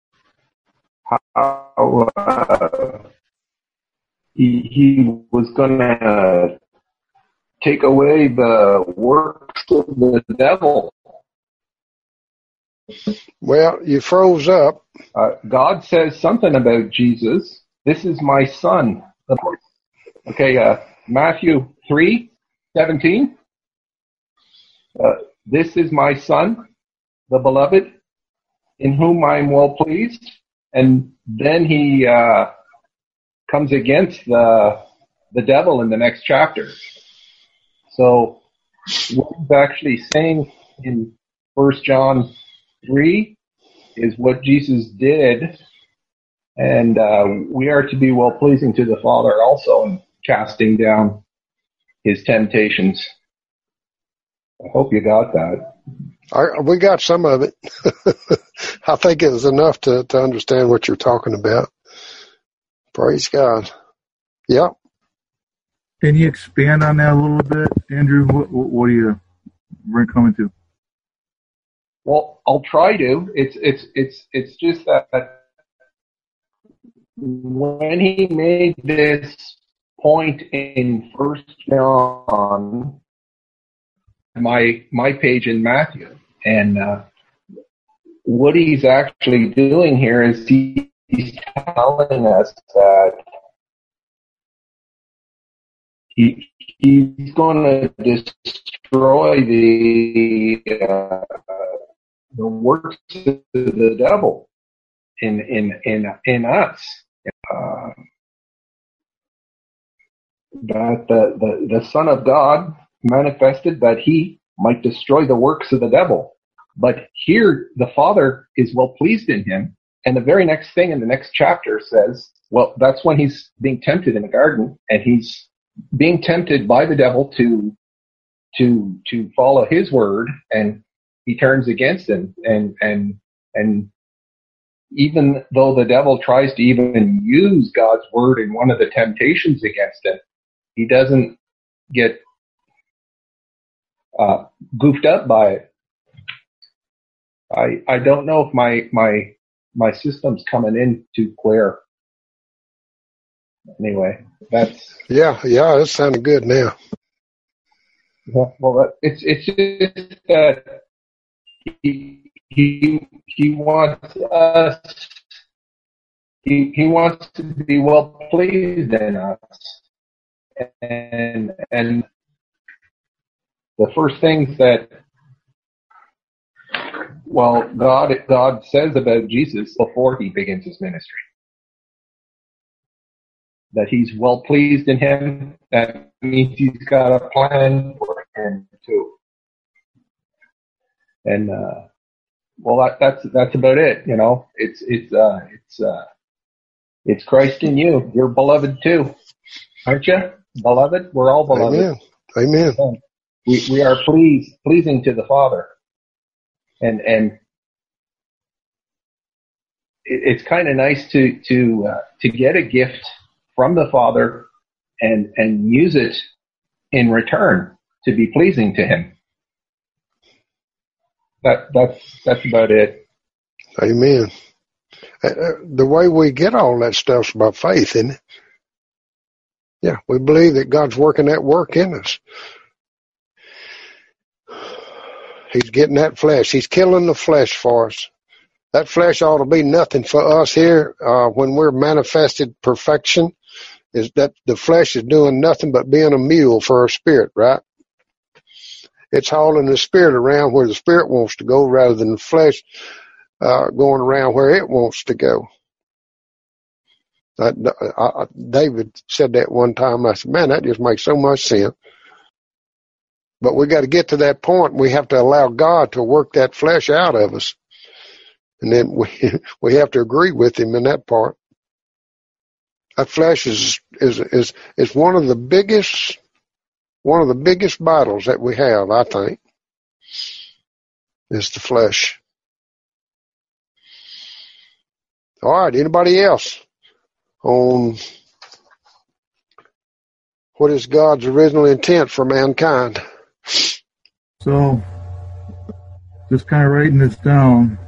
how uh, he he was going to take away the works of the devil. Well, you froze up. Uh, God says something about Jesus. This is my son. Okay, uh, Matthew three seventeen. Uh, this is my son, the beloved, in whom I am well pleased. And then he uh, comes against the the devil in the next chapter. So what he's actually saying in First John three is what Jesus did, and uh, we are to be well pleasing to the Father also in casting down his temptations. I hope you got that. I, we got some of it. I think it was enough to, to understand what you're talking about. Praise God. Yep. Can you expand on that a little bit, Andrew? What, what, what are you we're coming to? Well, I'll try to. It's it's it's it's just that when he made this point in First John, my my page in Matthew, and uh, what he's actually doing here is he, he's telling us that he he's going to destroy the uh, the works of the devil in in in in us. Uh, that the, the the Son of God manifested that he might destroy the works of the devil. But here the Father is well pleased in him, and the very next thing in the next chapter says, well, that's when he's being tempted in the garden, and he's being tempted by the devil to to to follow his word, and he turns against him, and and and even though the devil tries to even use God's word in one of the temptations against him, he doesn't get uh, goofed up by it. I I don't know if my my my system's coming in too clear. Anyway, that's yeah yeah. It sounded good now. Yeah, well, it's it's just that he he he wants us. He he wants to be well pleased in us, and and the first things that well God God says about Jesus before he begins his ministry, that he's well pleased in him. That means he's got a plan for him too. And uh, well, that, that's that's about it. You know, it's it's uh, it's uh, it's Christ in you. You're beloved too, aren't you? Beloved, we're all beloved. Amen. Amen. We we are pleased, pleasing to the Father, and and it, it's kind of nice to to uh, to get a gift from the Father and and use it in return to be pleasing to him. That that's that's about it. Amen. Uh, the way we get all that stuff's by faith, isn't it? Yeah, we believe that God's working that work in us. He's getting that flesh. He's killing the flesh for us. That flesh ought to be nothing for us here uh, when we're manifested perfection. Is that the flesh is doing nothing but being a mule for our spirit, right? It's hauling the spirit around where the spirit wants to go rather than the flesh uh, going around where it wants to go. I, I, David said that one time. I said, man, that just makes so much sense. But we got to get to that point. We have to allow God to work that flesh out of us. And then we we have to agree with him in that part. That flesh is is is is one of the biggest one of the biggest battles that we have, I think, is the flesh. All right, anybody else on what is God's original intent for mankind? So, just kind of writing this down.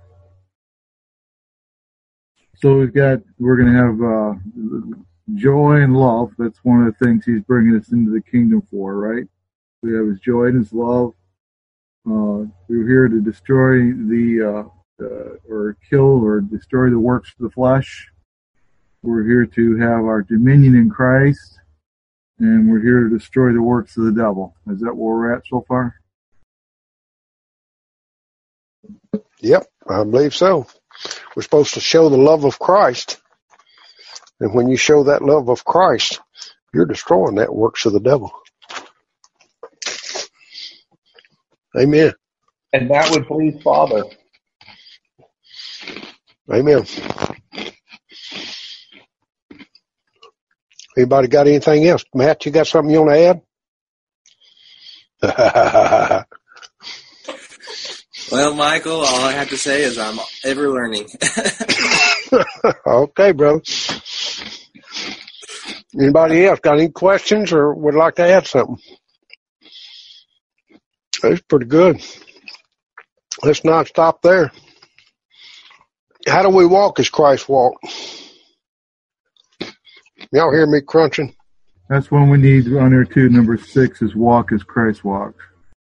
So we've got, we're going to have uh, joy and love. That's one of the things he's bringing us into the kingdom for, right? We have his joy and his love. Uh, we're here to destroy the, uh, uh, or kill or destroy the works of the flesh. We're here to have our dominion in Christ. And we're here to destroy the works of the devil. Is that where we're at so far? Yep, I believe so. We're supposed to show the love of Christ. And when you show that love of Christ, you're destroying that works of the devil. Amen. And that would please Father. Amen. Anybody got anything else? Matt, you got something you want to add? Well, Michael, all I have to say is I'm ever learning. Okay, brother. Anybody else got any questions or would like to add something? That's pretty good. Let's not stop there. How do we walk as Christ walked? Y'all hear me crunching? That's when we need under two, number six is walk as Christ walked.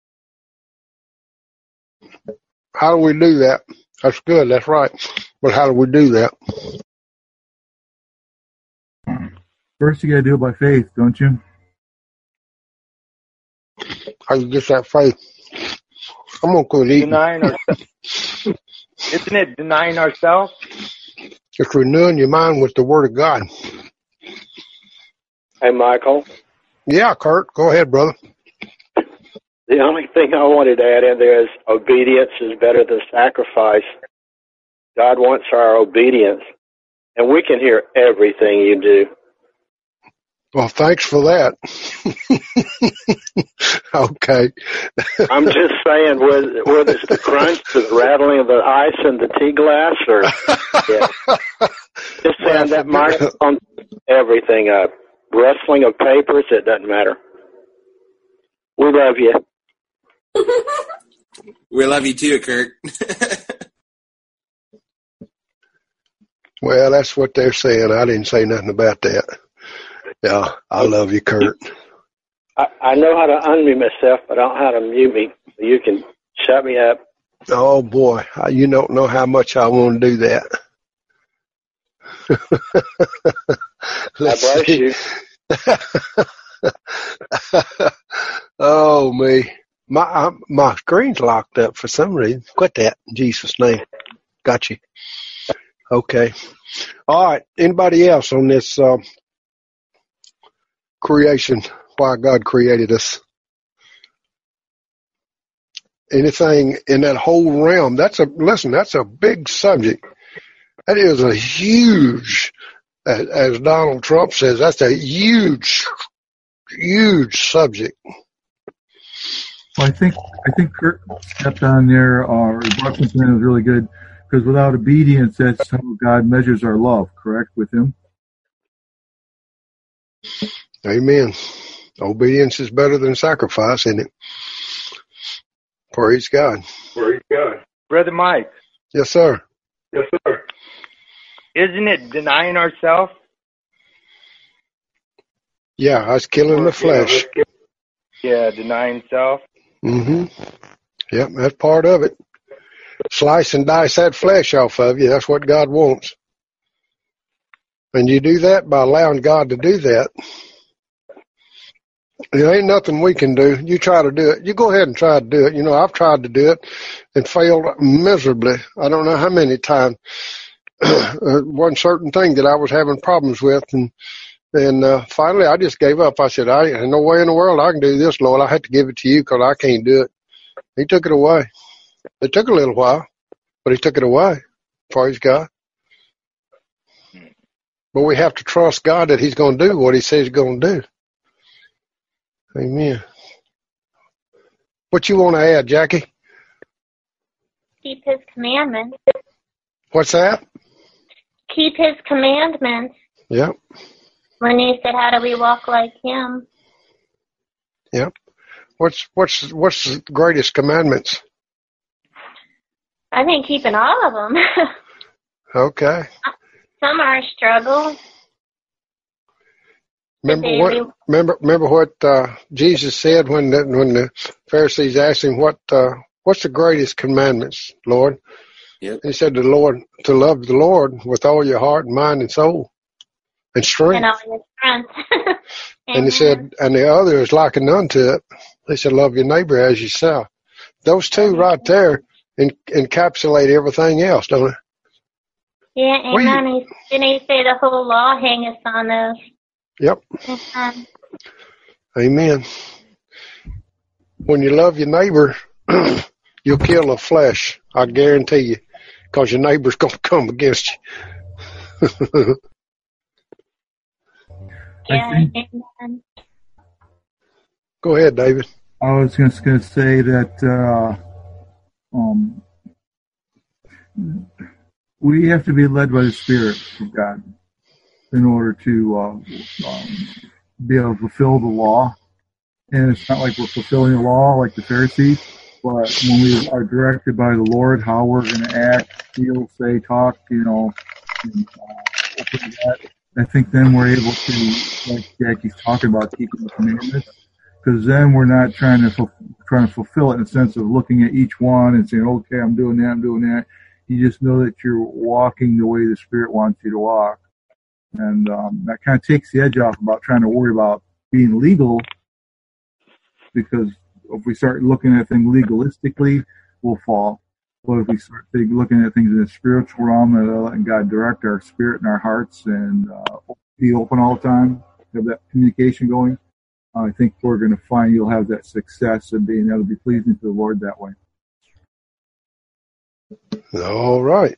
How do we do that? That's good. That's right. But how do we do that? First, you got to do it by faith, don't you? How you get that faith? I'm gonna quit eating. Denying ourselves. Isn't it denying ourselves? Just renewing your mind with the Word of God. Hey, Michael. Yeah, Kurt. Go ahead, brother. The only thing I wanted to add in there is obedience is better than sacrifice. God wants our obedience, and we can hear everything you do. Well, thanks for that. Okay. I'm just saying, whether, whether it's the crunch, the rattling of the ice in the tea glass, or yeah. Just saying that microphone, everything up. Rustling of papers, it doesn't matter. We love you. We love you too, Kurt. Well, that's what they're saying. I didn't say nothing about that. Yeah, I love you, Kurt. I, I know how to unmute myself, but I don't know how to mute me. You can shut me up. Oh, boy. You don't know how much I want to do that. God bless you. Oh, me. My my screen's locked up for some reason. Quit that in Jesus' name. Got you. Okay. All right. Anybody else on this uh, creation, why God created us? Anything in that whole realm? That's a listen. That's a big subject. That is a huge, as, as Donald Trump says, that's a huge, huge subject. Well, I think I think Kurt stepped on there, or brought something that was really good, because without obedience, that's how God measures our love, correct, with him? Amen. Obedience is better than sacrifice, isn't it? Praise God. Praise God. Brother Mike. Yes, sir. Yes, sir. Isn't it denying ourselves? Yeah, I was killing the flesh. Yeah, denying self. Mm-hmm. Yep, that's part of it. Slice and dice that flesh off of you. That's what God wants. And you do that by allowing God to do that. It ain't nothing we can do. You try to do it. You go ahead and try to do it. You know, I've tried to do it and failed miserably. I don't know how many times. One certain thing that I was having problems with, and and uh, finally I just gave up. I said, I ain't no way in the world I can do this, Lord. I had to give it to you because I can't do it. He took it away. It took a little while, but he took it away. Praise God. But we have to trust God that he's going to do what he says he's going to do. Amen. What you want to add, Jackie? Keep his commandments. What's that? Keep his commandments. Yep. When he said, how do we walk like him? Yep. What's what's what's the greatest commandments? I think keeping all of them. Okay. Some are a struggle. Remember what? Remember, remember what uh, Jesus said when the, when the Pharisees asked him, "What uh, what's the greatest commandments, Lord?" Yep. He said, "The Lord to love the Lord with all your heart, and mind, and soul, and strength." And all your strength. And he said, "And the other is likened unto it." He said, "Love your neighbor as yourself." Those two right there en- encapsulate everything else, don't it? Yeah, amen. He, didn't he say the whole law hangeth on those? Yep. Amen. Amen. When you love your neighbor, you'll kill the flesh. I guarantee you, because your neighbor's going to come against you. Yeah, think, amen. Go ahead, David. I was just going to say that uh, um, we have to be led by the Spirit of God in order to uh, um, be able to fulfill the law. And it's not like we're fulfilling the law like the Pharisees, but when we are directed by the Lord, how we're going to act, feel, say, talk, you know, and, uh, that, I think then we're able to, like Jackie's talking about, keeping the commandments, because then we're not trying to fu- trying to fulfill it in the sense of looking at each one and saying, okay, I'm doing that, I'm doing that. You just know that you're walking the way the Spirit wants you to walk. And um, that kind of takes the edge off about trying to worry about being legal, because if we start looking at things legalistically, we'll fall. But if we start think, looking at things in the spiritual realm and letting God direct our spirit and our hearts and uh, be open all the time, have that communication going, I think we're going to find you'll have that success of being able to be pleasing to the Lord that way. All right.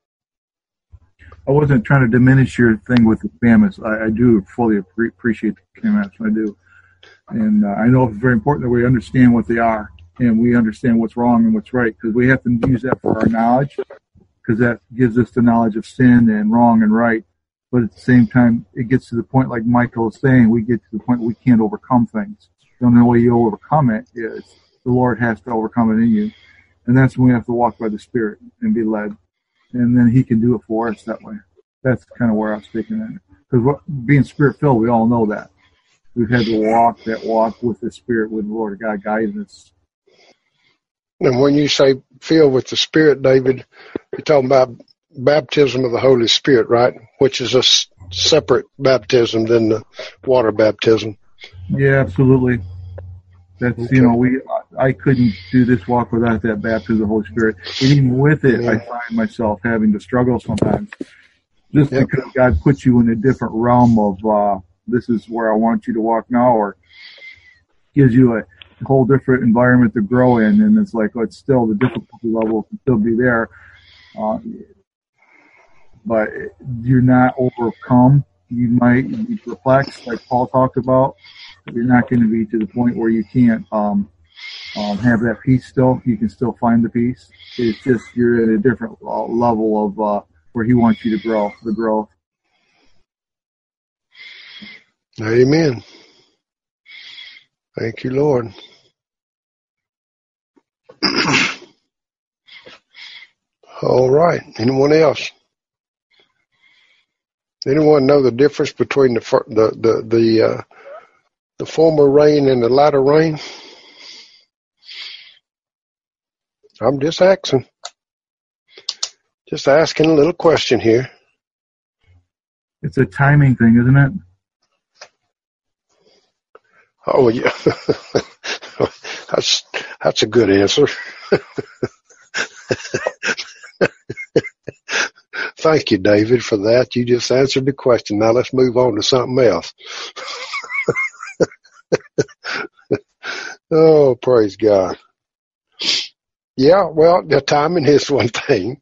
I wasn't trying to diminish your thing with the commandments. I, I do fully appre- appreciate the commandments. I do. And uh, I know it's very important that we understand what they are and we understand what's wrong and what's right, because we have to use that for our knowledge, because that gives us the knowledge of sin and wrong and right. But at the same time, it gets to the point, like Michael is saying, we get to the point where we can't overcome things. The only way you overcome it is the Lord has to overcome it in you. And that's when we have to walk by the Spirit and be led. And then he can do it for us that way. That's kind of where I was thinking it. Because being Spirit-filled, we all know that. We've had to walk that walk with the Spirit, with the Lord God guiding us. And when you say filled with the Spirit, David, you're talking about baptism of the Holy Spirit, right? Which is a s- separate baptism than the water baptism. Yeah, absolutely. That's, okay. You know, we, I couldn't do this walk without that baptism of the Holy Spirit. And even with it, yeah. I find myself having to struggle sometimes. Just yep. because God puts you in a different realm of, uh, this is where I want you to walk now, or gives you a whole different environment to grow in. And it's like, well, it's still, the difficulty level can still be there. Uh, but you're not overcome. You might be perplexed, like Paul talked about. You're not going to be to the point where you can't um, um, have that peace still. You can still find the peace. It's just you're at a different uh, level of uh, where he wants you to grow, the growth. Amen. Thank you, Lord. All right. Anyone else? Anyone know the difference between the the the the, uh, the former rain and the latter rain? I'm just asking. Just asking a little question here. It's a timing thing, isn't it? Oh, yeah. that's, that's a good answer. Thank you, David, for that. You just answered the question. Now let's move on to something else. Oh, praise God. Yeah, well, the timing is one thing.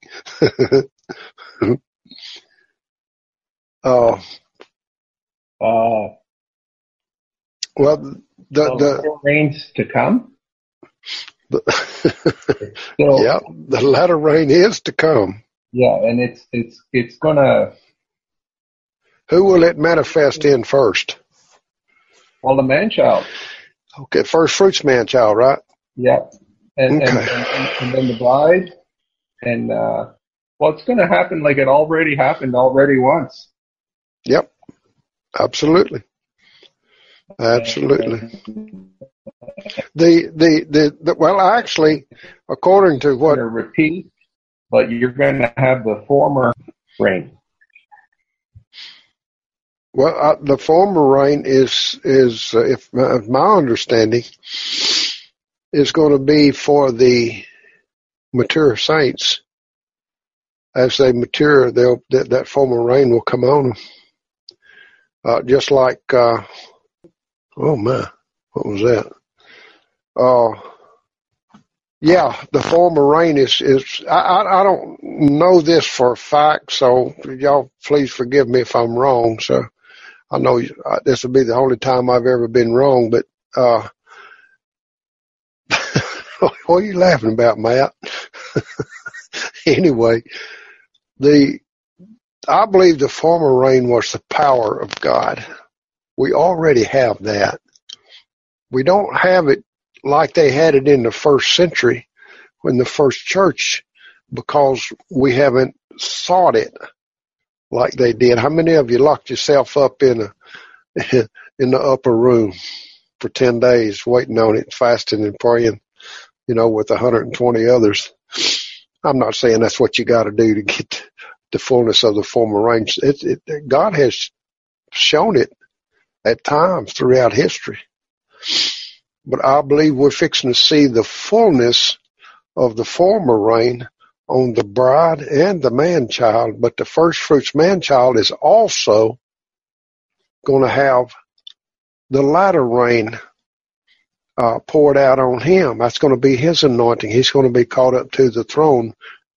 uh, uh, well, the, well, the rains to come. The, so, yeah, the latter rain is to come. Yeah, and it's it's it's gonna. Who will it manifest in first? Well, the man-child. Okay, first fruits man-child, right? Yeah, and, okay. and, and and then the bride, and uh, well, it's going to happen like it already happened already once. Yep, absolutely, absolutely. The the the, the well, actually, according to what repeat, but you're going to have the former rain. Well, uh, the former rain is is uh, if uh, my understanding is going to be for the mature saints. As they mature, they'll that, that former rain will come on them. Uh, just like, uh, oh my, what was that? Uh, yeah, the former rain is, is I, I, I don't know this for a fact, so y'all please forgive me if I'm wrong. So I know uh, this will be the only time I've ever been wrong, but, uh, what are you laughing about, Matt? Anyway, the, I believe the former rain was the power of God. We already have that. We don't have it like they had it in the first century when the first church, because we haven't sought it like they did. How many of you locked yourself up in a, in the upper room for ten days waiting on it, fasting and praying, you know, with one hundred twenty others? I'm not saying that's what you got to do to get the fullness of the former rain. It, it, God has shown it at times throughout history. But I believe we're fixing to see the fullness of the former rain on the bride and the man-child. But the first fruits man-child is also going to have the latter rain uh, poured out on him. That's going to be his anointing. He's going to be caught up to the throne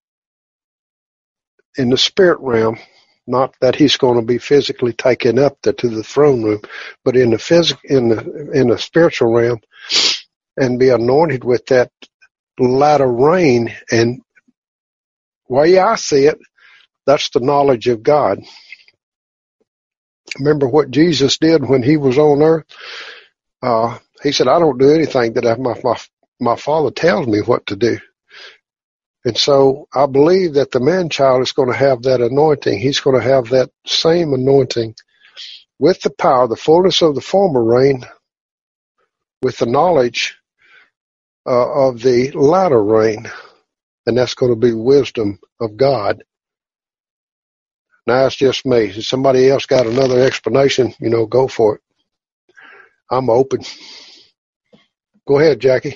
in the spirit realm. Not that he's going to be physically taken up the, to the throne room, but in the physic, in the in the spiritual realm, and be anointed with that latter rain. And the way I see it, that's the knowledge of God. Remember what Jesus did when he was on earth? Uh, he said, "I don't do anything that I, my my my Father tells me what to do." And so I believe that the man-child is going to have that anointing. He's going to have that same anointing with the power, the fullness of the former rain, with the knowledge uh, of the latter rain. And that's going to be wisdom of God. Now it's just me. If somebody else got another explanation, you know, go for it. I'm open. Go ahead, Jackie.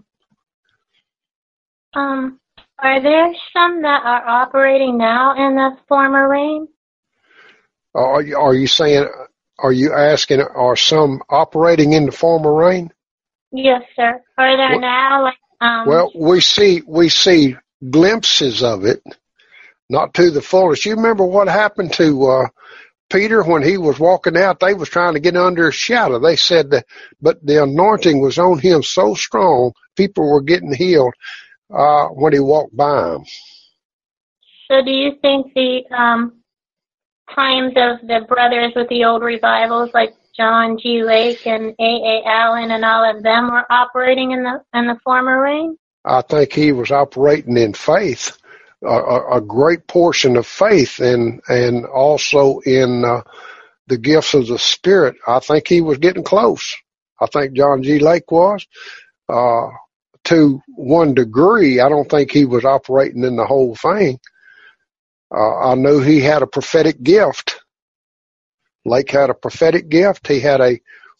Um. Are there some that are operating now in the former rain? Are you, are you saying, are you asking, are some operating in the former rain? Yes, sir. Are there well, now? Like, um, well, we see, we see glimpses of it, not to the fullest. You remember what happened to, uh, Peter when he was walking out? They was trying to get under his shadow. They said that, but the anointing was on him so strong, people were getting healed. Uh, when he walked by him. So do you think the um, times of the brothers with the old revivals, like John G. Lake and A A. Allen and all of them, were operating in the in the former rain? I think he was operating in faith, a, a great portion of faith, and and also in uh, the gifts of the Spirit. I think he was getting close. I think John G. Lake was. Uh, To one degree, I don't think he was operating in the whole thing. Uh, I know he had a prophetic gift. Lake had a prophetic gift. He had a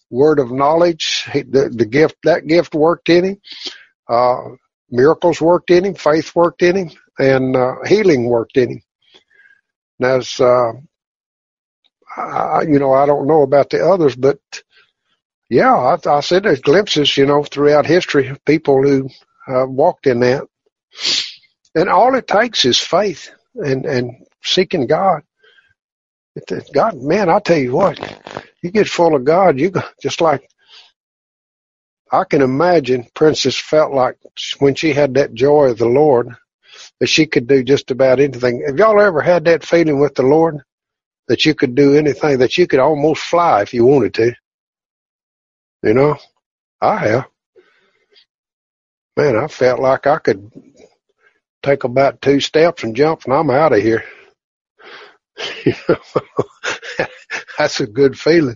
word of knowledge. He, the, the gift, that gift worked in him. Uh, miracles worked in him. Faith worked in him. And uh, healing worked in him. And as, uh, I, you know, I don't know about the others, but yeah, I, I said there's glimpses, you know, throughout history of people who uh, walked in that. And all it takes is faith and, and seeking God. God, man, I tell you what, you get full of God, you just like, I can imagine Princess felt like when she had that joy of the Lord that she could do just about anything. Have y'all ever had that feeling with the Lord that you could do anything, that you could almost fly if you wanted to? You know, I have. Man, I felt like I could take about two steps and jump and I'm out of here. That's a good feeling.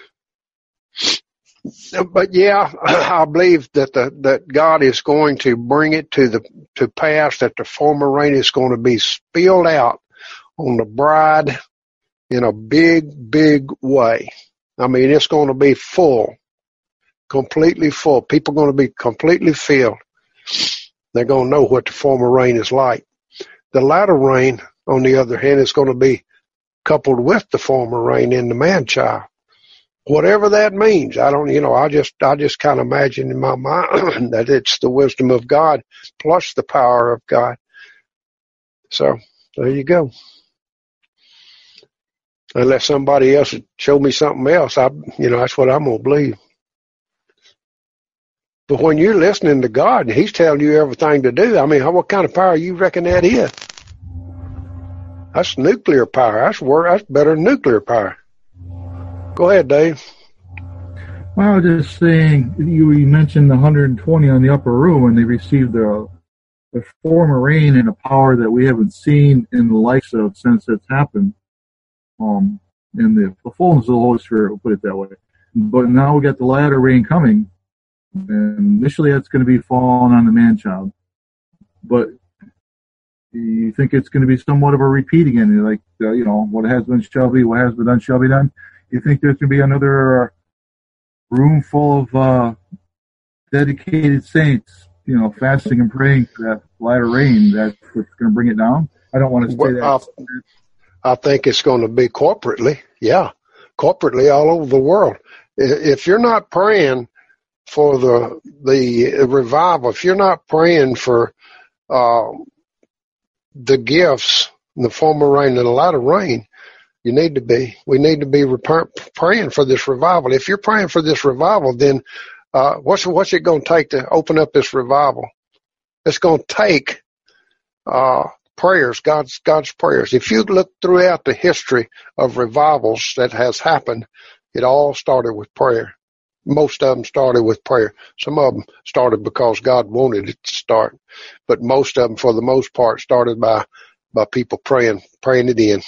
But yeah, I believe that the, that God is going to bring it to the to pass, that the former rain is going to be spilled out on the bride in a big, big way. I mean, it's going to be full, completely full. People are going to be completely filled. They're going to know what the former rain is like. The latter rain, on the other hand, is going to be coupled with the former rain in the man-child. Whatever that means, I don't, you know, I just, I just kind of imagine in my mind that it's the wisdom of God plus the power of God. So there you go. Unless somebody else show me something else, I, you know, that's what I'm going to believe. But when you're listening to God and He's telling you everything to do, I mean, what kind of power you reckon that is? That's nuclear power. That's worse. That's better than nuclear power. Go ahead, Dave. Well, I was just saying, you, you mentioned the one hundred twenty on the upper room, and they received the, the former rain and a power that we haven't seen in the likes of since it's happened. Um, in the, the fullness of the Holy Spirit, we'll put it that way. But now we got the latter rain coming, and initially that's going to be falling on the man-child. But you think it's going to be somewhat of a repeat again, like, uh, you know, what has been shall be, what has been done shall be done. You think there's going to be another room full of uh, dedicated saints, you know, fasting and praying for that latter rain that's going to bring it down? I don't want to say well, that. I, I think it's going to be corporately, yeah, corporately all over the world. If you're not praying for the the revival, if you're not praying for uh, the gifts, the former rain and the latter rain, you need to be. We need to be rep- praying for this revival. If you're praying for this revival, then uh, what's what's it going to take to open up this revival? It's going to take uh, prayers, God's God's prayers. If you look throughout the history of revivals that has happened, it all started with prayer. Most of them started with prayer. Some of them started because God wanted it to start, but most of them, for the most part, started by by people praying, praying it in.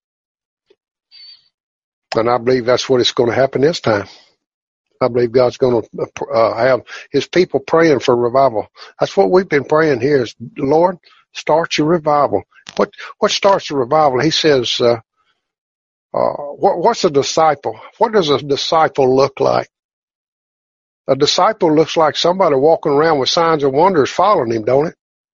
And I believe that's what is going to happen this time. I believe God's going to uh, have His people praying for revival. That's what we've been praying here is, Lord, start your revival. What what starts the revival? He says, uh, uh, what, what's a disciple? What does a disciple look like? A disciple looks like somebody walking around with signs and wonders following him, don't it?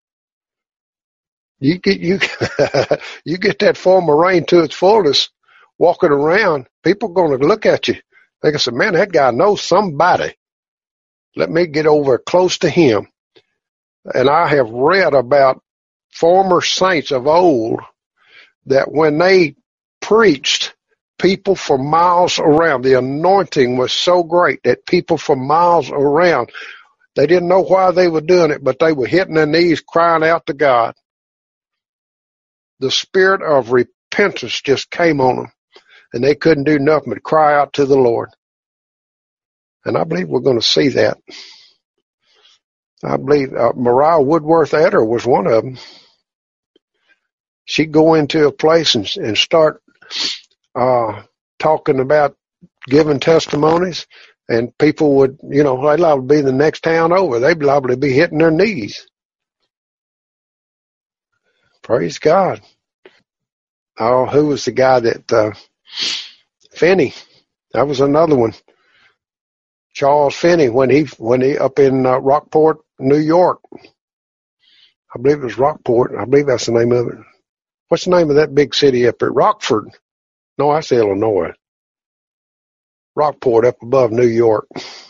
You get you you get that former rain to its fullness, walking around, people are going to look at you. They can say, man, that guy knows somebody. Let me get over close to him. And I have read about former saints of old that when they preached, people for miles around, the anointing was so great that people for miles around, they didn't know why they were doing it, but they were hitting their knees, crying out to God. The spirit of repentance just came on them, and they couldn't do nothing but cry out to the Lord. And I believe we're going to see that. I believe uh, Mariah Woodworth Eder was one of them. She'd go into a place and, and start uh, talking about giving testimonies, and people would, you know, they'd liable to be the next town over. They'd liable to be hitting their knees. Praise God. Oh, who was the guy that, uh, Finney, that was another one. Charles Finney when he when he up in uh, Rockport, New York. I believe it was Rockport. I believe that's the name of it. What's the name of that big city up there? Rockford. No, that's Illinois. Rockport up above New York.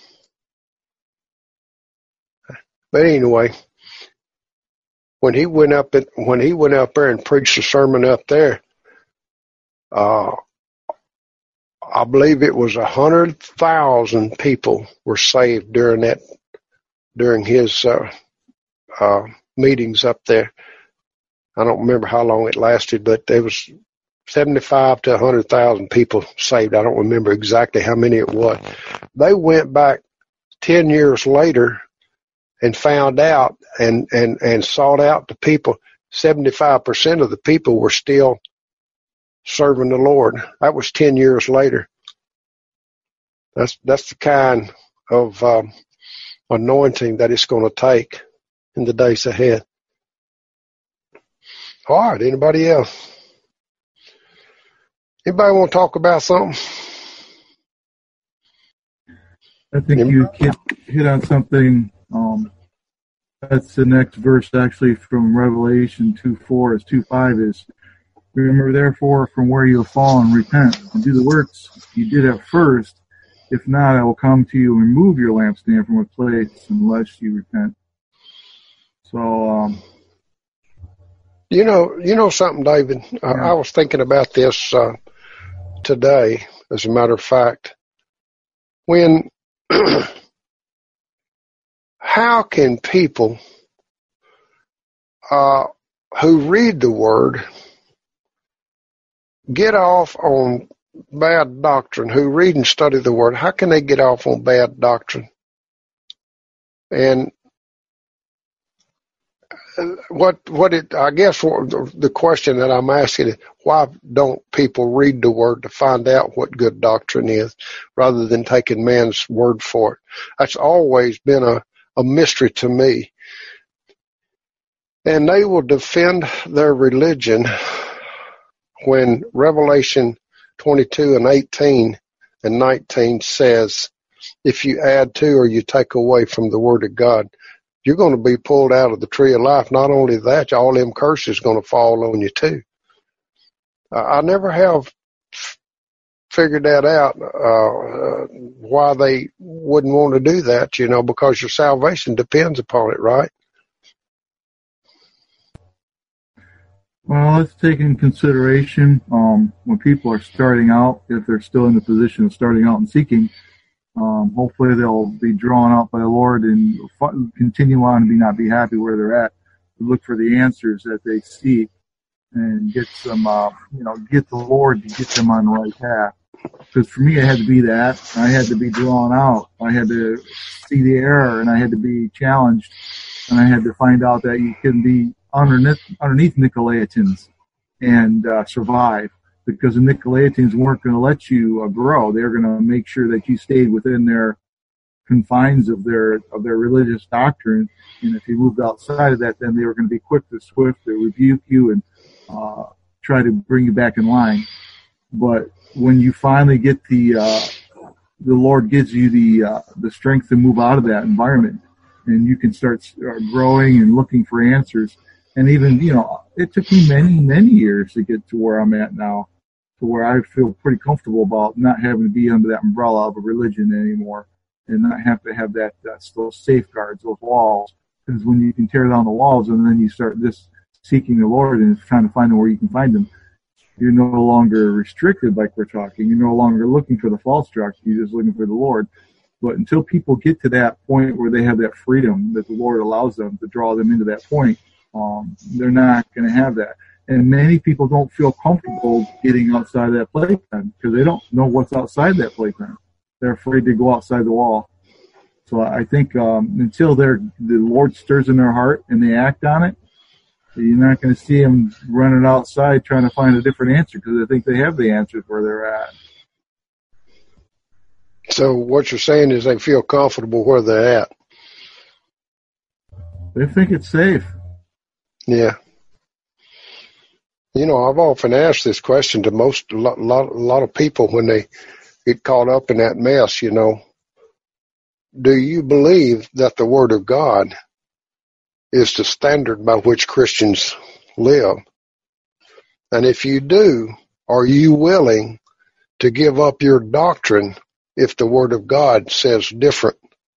But anyway, when he went up at, when he went up there and preached a sermon up there, uh, I believe it was a hundred thousand people were saved during that during his uh, uh, meetings up there. I don't remember how long it lasted, but there was seventy-five to a hundred thousand people saved. I don't remember exactly how many it was. They went back ten years later and found out and, and, and sought out the people. seventy-five percent of the people were still serving the Lord. That was ten years later. That's, that's the kind of um, anointing that it's going to take in the days ahead. All right. Anybody else? Anybody want to talk about something? I think you hit, hit on something. Um, that's the next verse, actually, from Revelation two four, as two five is. Remember, therefore, from where you have fallen, repent and do the works you did at first. If not, I will come to you and remove your lampstand from its place unless you repent. So, um, you know, you know something, David. Yeah. I, I was thinking about this uh, today. As a matter of fact, when how can people uh, who read the Word get off on bad doctrine, who read and study the Word? How can they get off on bad doctrine? And what what it I guess what, the question that I'm asking is, why don't people read the Word to find out what good doctrine is, rather than taking man's word for it? That's always been a, a mystery to me. And they will defend their religion when Revelation twenty-two and eighteen and nineteen says, if you add to or you take away from the Word of God, you're going to be pulled out of the tree of life. Not only that, all them curses going to fall on you too. I never have figured that out, uh, why they wouldn't want to do that, you know, because your salvation depends upon it, right? Well, let's take in consideration um, when people are starting out, if they're still in the position of starting out and seeking, um, hopefully they'll be drawn out by the Lord and continue on and be not be happy where they're at, to look for the answers that they seek and get some, uh, you know, get the Lord to get them on the right path. Because for me, it had to be that. I had to be drawn out. I had to see the error, and I had to be challenged, and I had to find out that you can be underneath, underneath Nicolaitans and uh, survive, because the Nicolaitans weren't going to let you uh, grow. They were going to make sure that you stayed within their confines of their of their religious doctrine, and if you moved outside of that, then they were going to be quick to swift to rebuke you and uh, try to bring you back in line. But when you finally get the uh, the Lord gives you the uh, the strength to move out of that environment, and you can start uh, growing and looking for answers. And even, you know, it took me many, many years to get to where I'm at now, to where I feel pretty comfortable about not having to be under that umbrella of a religion anymore, and not have to have that, that those safeguards, those walls. Because when you can tear down the walls and then you start just seeking the Lord and trying to find them where you can find them, you're no longer restricted like we're talking. You're no longer looking for the false doctrine. You're just looking for the Lord. But until people get to that point where they have that freedom that the Lord allows them to draw them into that point, um, they're not going to have that. And many people don't feel comfortable getting outside of that playpen because they don't know what's outside that playpen. They're afraid to go outside the wall. So I think um, until they're, the Lord stirs in their heart and they act on it, you're not going to see them running outside trying to find a different answer, because I think they have the answers where they're at. So what you're saying is they feel comfortable where they're at. They think it's safe. Yeah. You know, I've often asked this question to most, a lot, lot, a lot of people when they get caught up in that mess, you know, do you believe that the Word of God is the standard by which Christians live? And if you do, are you willing to give up your doctrine if the Word of God says different?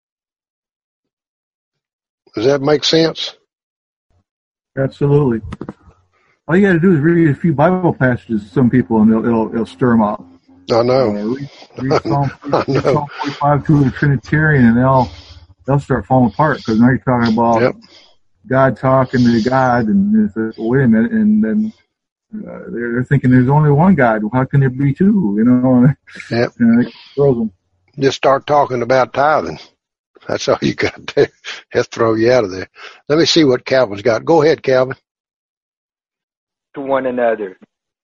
Does that make sense? Absolutely. All you got to do is read a few Bible passages to some people, and it'll, it'll, it'll stir them up. I know. Uh, read, read Psalm, read Psalm forty-five to a Trinitarian, and they'll they'll start falling apart because now you're talking about yep. God talking to God, and it's like, wait a minute, and then uh, they're, they're thinking there's only one God. How can there be two? You know, yep. You know, it throws them. Just start talking about tithing. That's all you got to do. He'll throw you out of there. Let me see what Calvin's got. Go ahead, Calvin. To one another.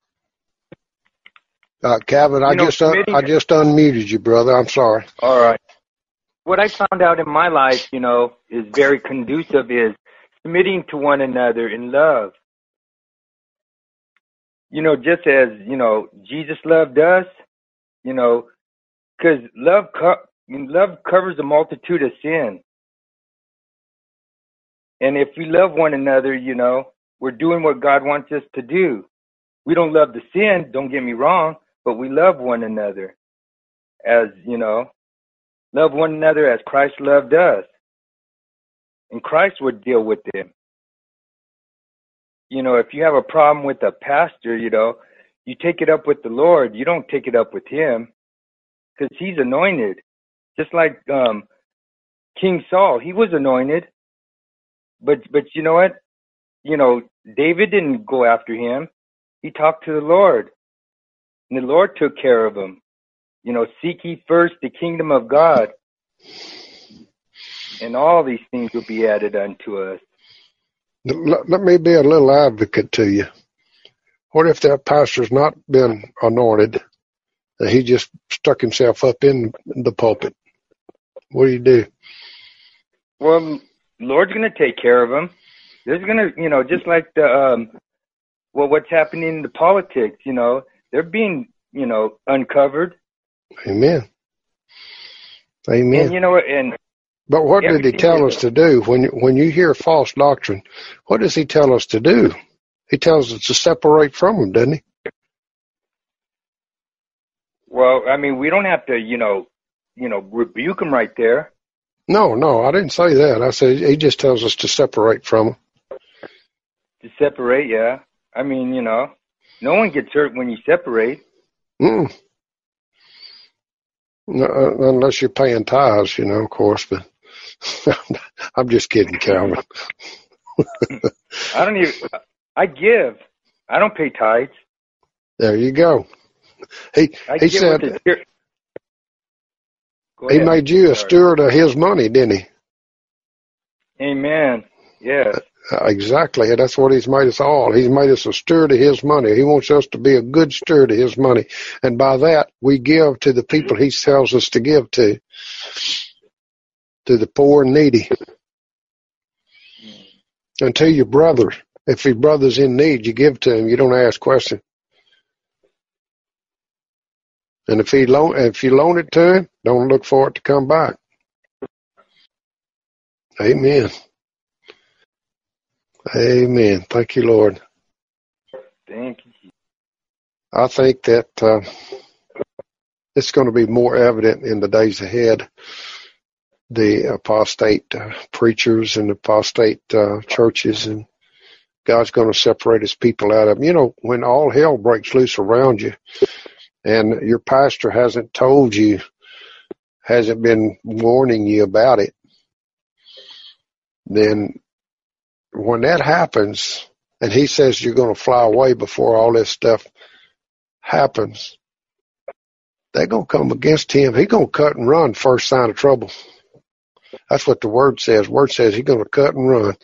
Uh, Calvin, I you know, just un- I just unmuted you, brother. I'm sorry. All right. What I found out in my life, you know, is very conducive is submitting to one another in love. You know, just as, you know, Jesus loved us, you know, because love, co- love covers a multitude of sin. And if we love one another, you know, we're doing what God wants us to do. We don't love the sin, don't get me wrong, but we love one another as, you know, love one another as Christ loved us. And Christ would deal with them. You know, if you have a problem with a pastor, you know, you take it up with the Lord. You don't take it up with him because he's anointed. Just like um, King Saul, he was anointed. But, but you know what? You know, David didn't go after him. He talked to the Lord. And the Lord took care of him. You know, seek ye first the kingdom of God. And all these things will be added unto us. Let, let me be a little advocate to you. What if that pastor's not been anointed, and he just stuck himself up in the pulpit? What do you do? Well, Lord's going to take care of him. There's going to, you know, just like the, um, well, what's happening in the politics, you know, they're being, you know, uncovered. Amen. Amen. And you know what? And but what did he tell us to do when when you hear false doctrine? What does he tell us to do? He tells us to separate from them, doesn't he? Well, I mean, we don't have to, you know, you know, rebuke them right there. No, no, I didn't say that. I said he just tells us to separate from them. To separate, yeah. I mean, you know, no one gets hurt when you separate. Mm. No, unless you're paying tithes, you know, of course. But I'm just kidding, Calvin. I don't even. I give. I don't pay tithes. There you go. He I he said the, he made you a steward of his money, didn't he? Amen. Yes. Uh, exactly. That's what he's made us all. He's made us a steward of his money. He wants us to be a good steward of his money. And by that, we give to the people he tells us to give to, to the poor and needy. And to your brother. If your brother's in need, you give to him. You don't ask questions. And if he loan, if you loan it to him, don't look for it to come back. Amen. Amen. Thank you, Lord. Thank you. I think that uh, it's going to be more evident in the days ahead. The apostate uh, preachers and apostate uh, churches, and God's going to separate his people out of them. You know, when all hell breaks loose around you, and your pastor hasn't told you, hasn't been warning you about it, then when that happens, and he says you're going to fly away before all this stuff happens, they're going to come against him. He's going to cut and run first sign of trouble. That's what the word says. The word says he's going to cut and run.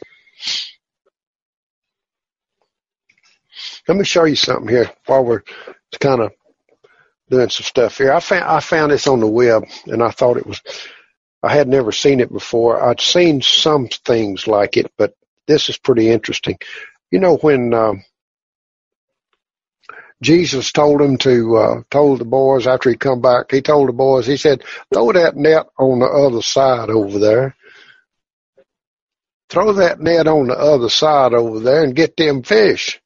Let me show you something here while we're kind of doing some stuff here. I found, I found this on the web, and I thought it was, I had never seen it before. I'd seen some things like it, but this is pretty interesting. You know, when um, Jesus told him to, uh, told the boys after he come back, he told the boys, he said, throw that net on the other side over there. Throw that net on the other side over there and get them fish.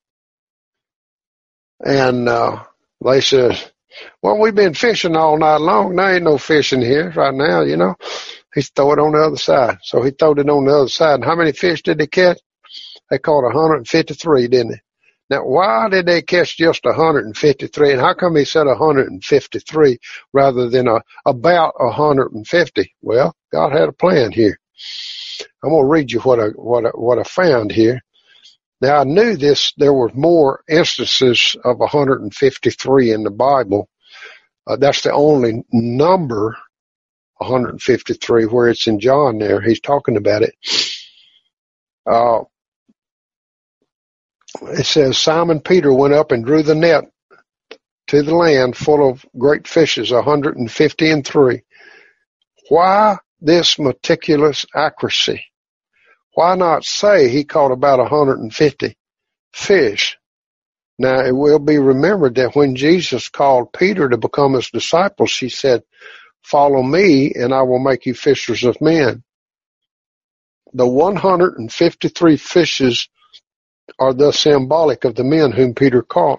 And, uh, they said, well, we've been fishing all night long. There ain't no fish in here right now, you know. He throw it on the other side. So he throwed it on the other side. And how many fish did they catch? They caught one hundred fifty-three, didn't they? Now, why did they catch just one hundred fifty-three? And how come he said one hundred fifty-three rather than a, about one hundred fifty? Well, God had a plan here. I'm going to read you what I, what I, what I found here. Now, I knew this, there were more instances of one hundred fifty-three in the Bible. Uh, that's the only number, one hundred fifty-three, where it's in John there. He's talking about it. Uh, it says, Simon Peter went up and drew the net to the land full of great fishes, one hundred fifty and three. Why this meticulous accuracy? Why not say he caught about one hundred fifty fish? Now, it will be remembered that when Jesus called Peter to become his disciple, he said, follow me and I will make you fishers of men. The one hundred fifty-three fishes are thus symbolic of the men whom Peter caught.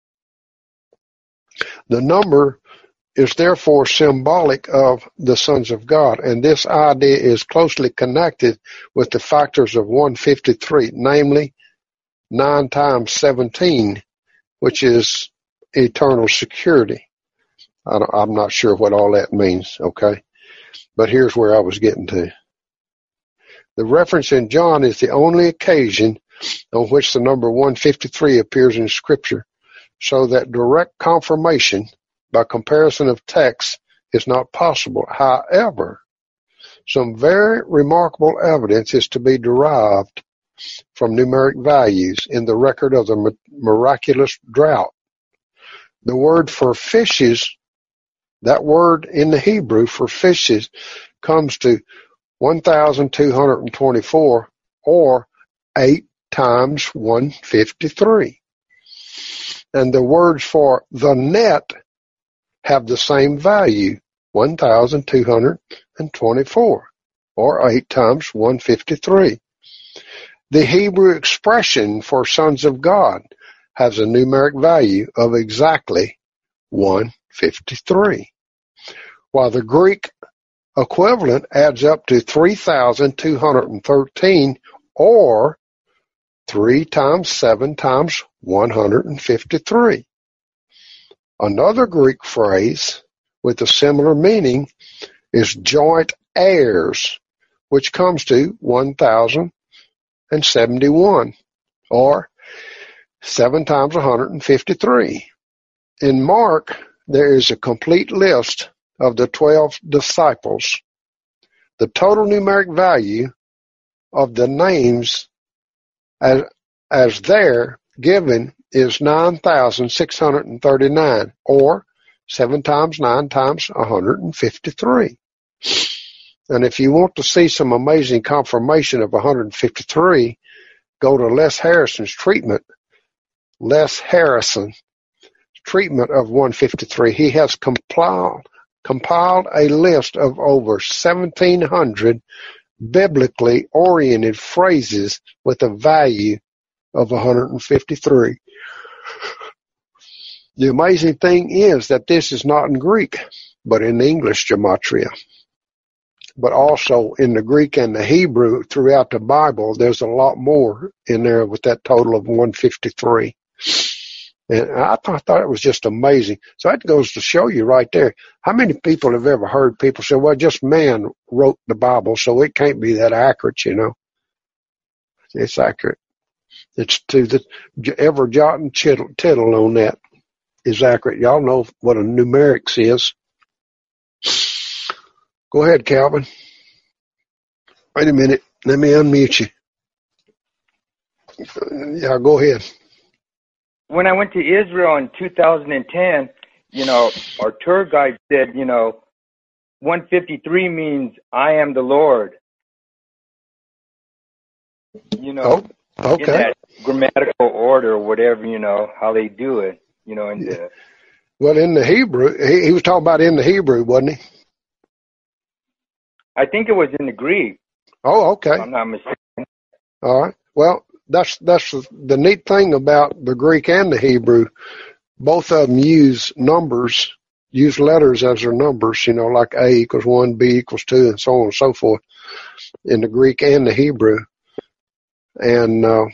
The number is therefore symbolic of the sons of God, and this idea is closely connected with the factors of one hundred fifty-three, namely nine times seventeen, which is eternal security. I don't, I'm not sure what all that means, okay? But here's where I was getting to. The reference in John is the only occasion on which the number one hundred fifty-three appears in Scripture, so that direct confirmation by comparison of texts is not possible. However, some very remarkable evidence is to be derived from numeric values in the record of the miraculous drought. The word for fishes, that word in the Hebrew for fishes, comes to one thousand two hundred twenty-four, or eight times one hundred fifty-three. And the words for the net have the same value, one thousand two hundred twenty-four, or eight times one hundred fifty-three. The Hebrew expression for sons of God has a numeric value of exactly one hundred fifty-three, while the Greek equivalent adds up to three thousand two hundred thirteen, or three times seven times one hundred fifty-three. Another Greek phrase with a similar meaning is joint heirs, which comes to one thousand seventy-one, or seven times one hundred fifty-three. In Mark, there is a complete list of the twelve disciples. The total numeric value of the names as, as there given is nine thousand six hundred thirty-nine, or seven times nine times one hundred fifty-three. And if you want to see some amazing confirmation of one hundred fifty-three, go to Les Harrison's treatment. Les Harrison's treatment of one hundred fifty-three. He has compiled, compiled a list of over seventeen hundred biblically oriented phrases with a value of one hundred fifty-three. The amazing thing is that this is not in Greek, but in English gematria. But also in the Greek and the Hebrew throughout the Bible, there's a lot more in there with that total of one hundred fifty-three. And I thought, I thought it was just amazing. So that goes to show you right there. How many people have ever heard people say, well, just man wrote the Bible, so it can't be that accurate, you know? It's accurate. It's to the ever jot and tittle, tittle on that is accurate. Y'all know what a numerics is. Go ahead, Calvin. Wait a minute. Let me unmute you. Yeah, go ahead. When I went to Israel in two thousand ten, you know, our tour guide said, you know, one fifty-three means I am the Lord. You know, oh, okay. In that grammatical order or whatever, you know, how they do it. you know, in the. Well, in the Hebrew, he, he was talking about in the Hebrew, wasn't he? I think it was in the Greek. Oh, okay. If I'm not mistaken. All right. Well, that's that's the neat thing about the Greek and the Hebrew. Both of them use numbers, use letters as their numbers, you know, like A equals one, B equals two, and so on and so forth, in the Greek and the Hebrew. And uh,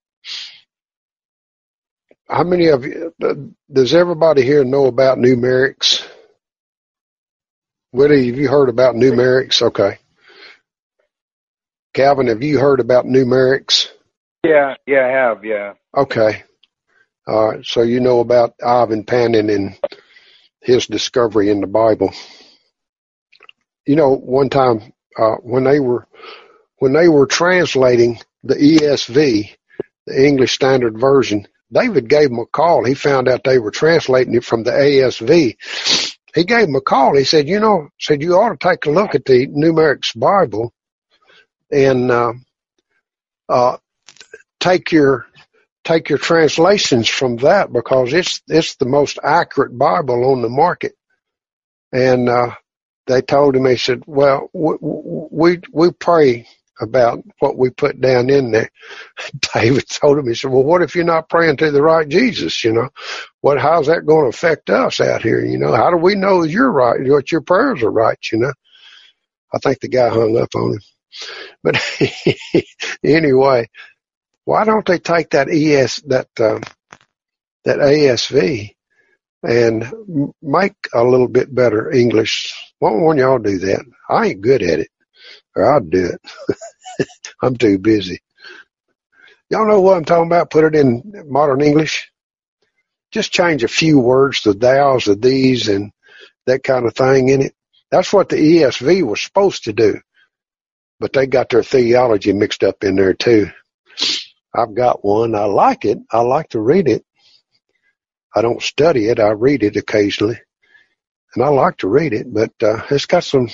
how many of you, does everybody here know about numerics? Willie, have you heard about numerics? Okay. Calvin, have you heard about numerics? Yeah, yeah, I have, yeah. Okay. All right. So you know about Ivan Panin and his discovery in the Bible. You know, one time uh, when they were when they were translating the E S V, the English Standard Version, David gave him a call. He found out they were translating it from the A S V. He gave him a call. He said, you know, said you ought to take a look at the Numerics Bible and uh, uh, take your take your translations from that, because it's it's the most accurate Bible on the market. And uh, they told him, he said, well, we we, we pray about what we put down in there. David told him, he said, well, what if you're not praying to the right Jesus? You know, what, how's that going to affect us out here? You know, how do we know you're right, what your prayers are right? You know, I think the guy hung up on him. But anyway, why don't they take that E S, that, uh, that A S V and make a little bit better English? Why won't y'all do that? I ain't good at it, or I'd do it. I'm too busy. Y'all know what I'm talking about? Put it in modern English. Just change a few words, the thous, the these, and that kind of thing in it. That's what the E S V was supposed to do. But they got their theology mixed up in there too. I've got one. I like it. I like to read it. I don't study it. I read it occasionally. And I like to read it, but uh, it's got some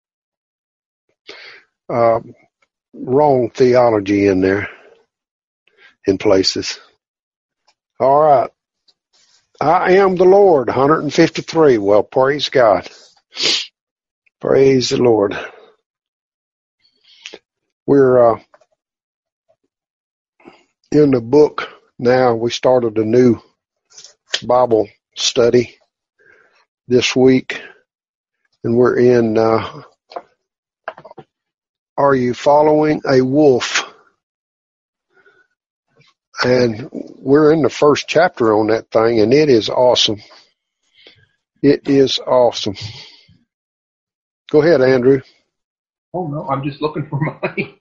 uh, wrong theology in there in places. All right. I am the Lord, one hundred fifty-three. Well, praise God. Praise the Lord. We're uh, in the book now. We started a new Bible study this week, and we're in uh, Are You Following a Wolf? And we're in the first chapter on that thing, and it is awesome. It is awesome. Go ahead, Andrew. Oh, no, I'm just looking for mine.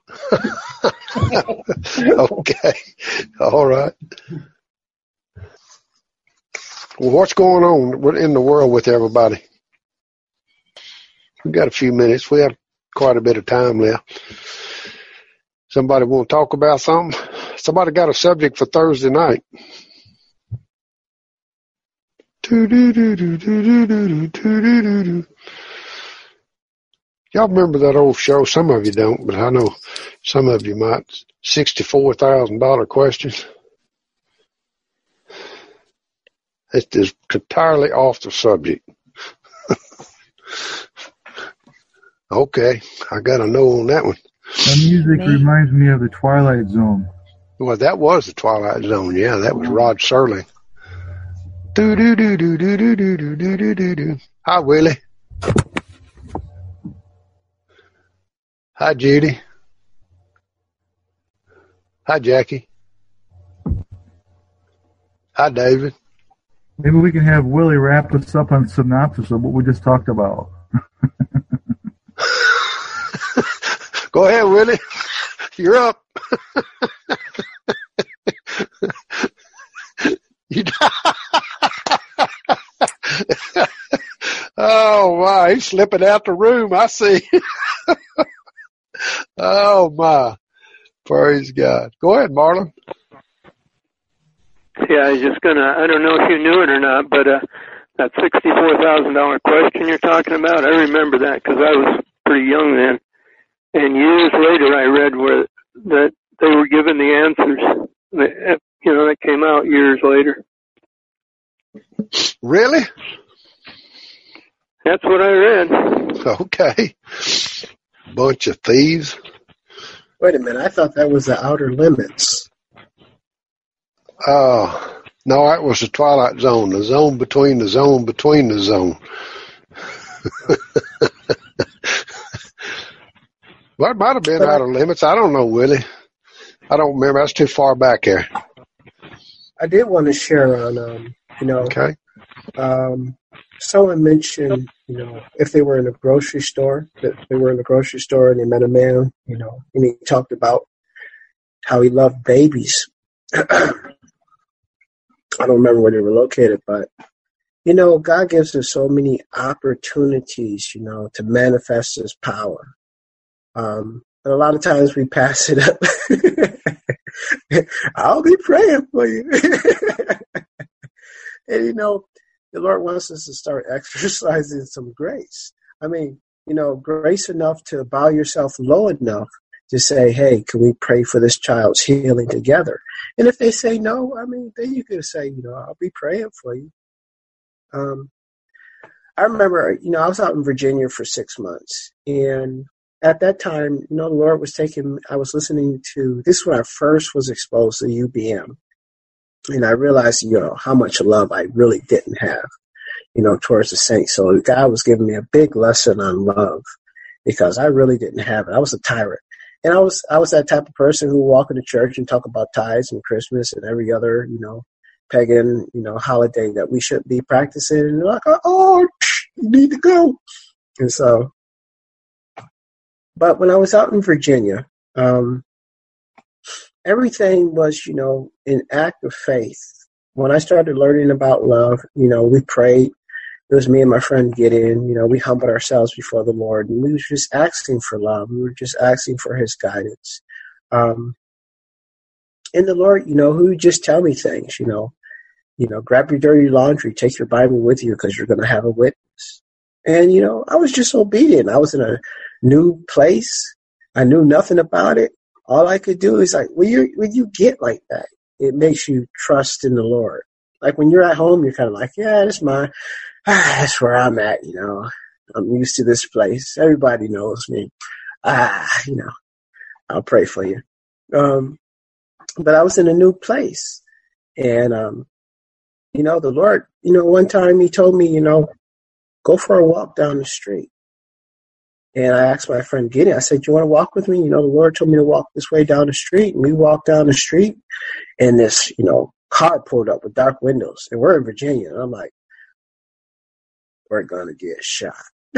Okay. All right. Well, what's going on in the world with everybody? We've got a few minutes. We have quite a bit of time left. Somebody want to talk about something? Somebody got a subject for Thursday night. Y'all remember that old show? Some of you don't, but I know some of you might. sixty-four thousand dollars questions. It's just entirely off the subject. Okay, I got a no on that one. The music Man. reminds me of the Twilight Zone. Well, that was the Twilight Zone. Yeah, that was Rod Serling. Do do do do do do do do do do do. Hi, Willie. Hi, Judy. Hi, Jackie. Hi, David. Maybe we can have Willie wrap us up on synopsis of what we just talked about. Go ahead, Willie. You're up. you Oh, my. He's slipping out the room. I see. Oh, my. Praise God. Go ahead, Marlon. Yeah, I was just going to, I don't know if you knew it or not, but uh, that sixty-four thousand dollars question you're talking about, I remember that because I was pretty young then. And years later I read where that they were given the answers. You know, that came out years later. Really? That's what I read. Okay. Bunch of thieves. Wait a minute. I thought that was the Outer Limits. Uh, no, that was the Twilight Zone. The zone between the zone between the zone. Well, it might have been Outer Limits. I don't know, Willie. I don't remember. That's too far back there. I did want to share on, um, you know, okay. um, someone mentioned, you know, if they were in a grocery store, that they were in a grocery store and they met a man, you know, and he talked about how he loved babies. I don't remember where they were located, but, you know, God gives us so many opportunities, you know, to manifest his power. Um, and a lot of times we pass it up. I'll be praying for you. And, you know, the Lord wants us to start exercising some grace. I mean, you know, grace enough to bow yourself low enough to say, hey, can we pray for this child's healing together? And if they say no, I mean, then you can say, you know, I'll be praying for you. Um, I remember, you know, I was out in Virginia for six months. And at that time, you know, the Lord was taking, I was listening to, this is when I first was exposed to U B M. And I realized, you know, how much love I really didn't have, you know, towards the saints. So God was giving me a big lesson on love because I really didn't have it. I was a tyrant. And I was, I was that type of person who would walk into church and talk about tithes and Christmas and every other, you know, pagan, you know, holiday that we shouldn't be practicing. And they're like, oh, you need to go. And so, but when I was out in Virginia, um, everything was, you know, an act of faith. When I started learning about love, you know, we prayed. It was me and my friend Gideon. You know, we humbled ourselves before the Lord, and we were just asking for love. We were just asking for his guidance. Um, and the Lord, you know, who would just tell me things, you know, you know, grab your dirty laundry, take your Bible with you because you're going to have a witness. And, you know, I was just obedient. I was in a new place. I knew nothing about it. All I could do is like, when you when you get like that, it makes you trust in the Lord. Like when you're at home, you're kind of like, yeah, that's my, ah, that's where I'm at. You know, I'm used to this place. Everybody knows me. Ah, you know, I'll pray for you. Um, but I was in a new place, and um, you know, the Lord, you know, one time he told me, you know, go for a walk down the street. And I asked my friend Gideon, I said, do you want to walk with me? You know, the Lord told me to walk this way down the street. And we walked down the street, and this, you know, car pulled up with dark windows. And we're in Virginia. And I'm like, we're going to get shot.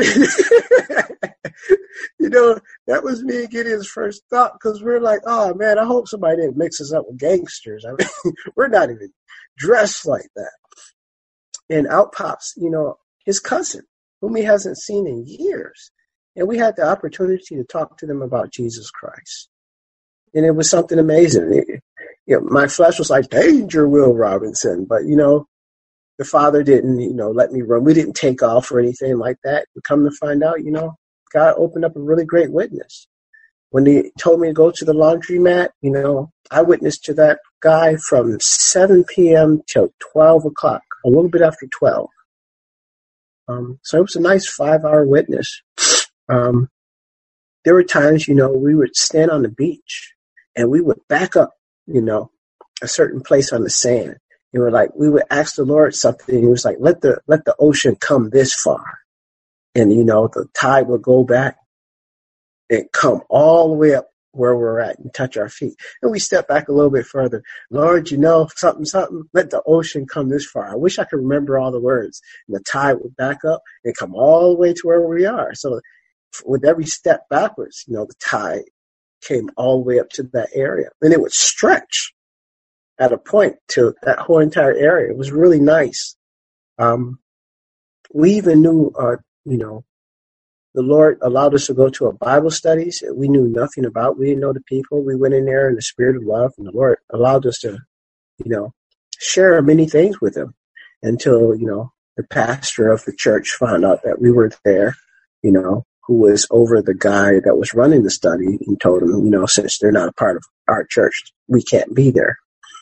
You know, that was me and Gideon's first thought, because we're like, oh, man, I hope somebody didn't mix us up with gangsters. I mean, we're not even dressed like that. And out pops, you know, his cousin, whom he hasn't seen in years. And we had the opportunity to talk to them about Jesus Christ. And it was something amazing. It, you know, my flesh was like, danger, Will Robinson. But, you know, the Father didn't, you know, let me run. We didn't take off or anything like that. But come to find out, you know, God opened up a really great witness. When he told me to go to the laundromat, you know, I witnessed to that guy from seven p.m. till twelve o'clock, a little bit after twelve. Um, so it was a nice five-hour witness. Um, there were times, you know, we would stand on the beach and we would back up, you know, a certain place on the sand. And we're like, we would ask the Lord something. And he was like, let the, let the ocean come this far. And, you know, the tide would go back and come all the way up where we're at and touch our feet. And we step back a little bit further. Lord, you know, something, something, let the ocean come this far. I wish I could remember all the words. And the tide would back up and come all the way to where we are. So with every step backwards, you know, the tide came all the way up to that area. And it would stretch at a point to that whole entire area. It was really nice. Um, we even knew, uh, you know, the Lord allowed us to go to a Bible studies that we knew nothing about. We didn't know the people. We went in there in the spirit of love, and the Lord allowed us to, you know, share many things with him until, you know, the pastor of the church found out that we were there, you know, who was over the guy that was running the study, and told him, you know, since they're not a part of our church, we can't be there.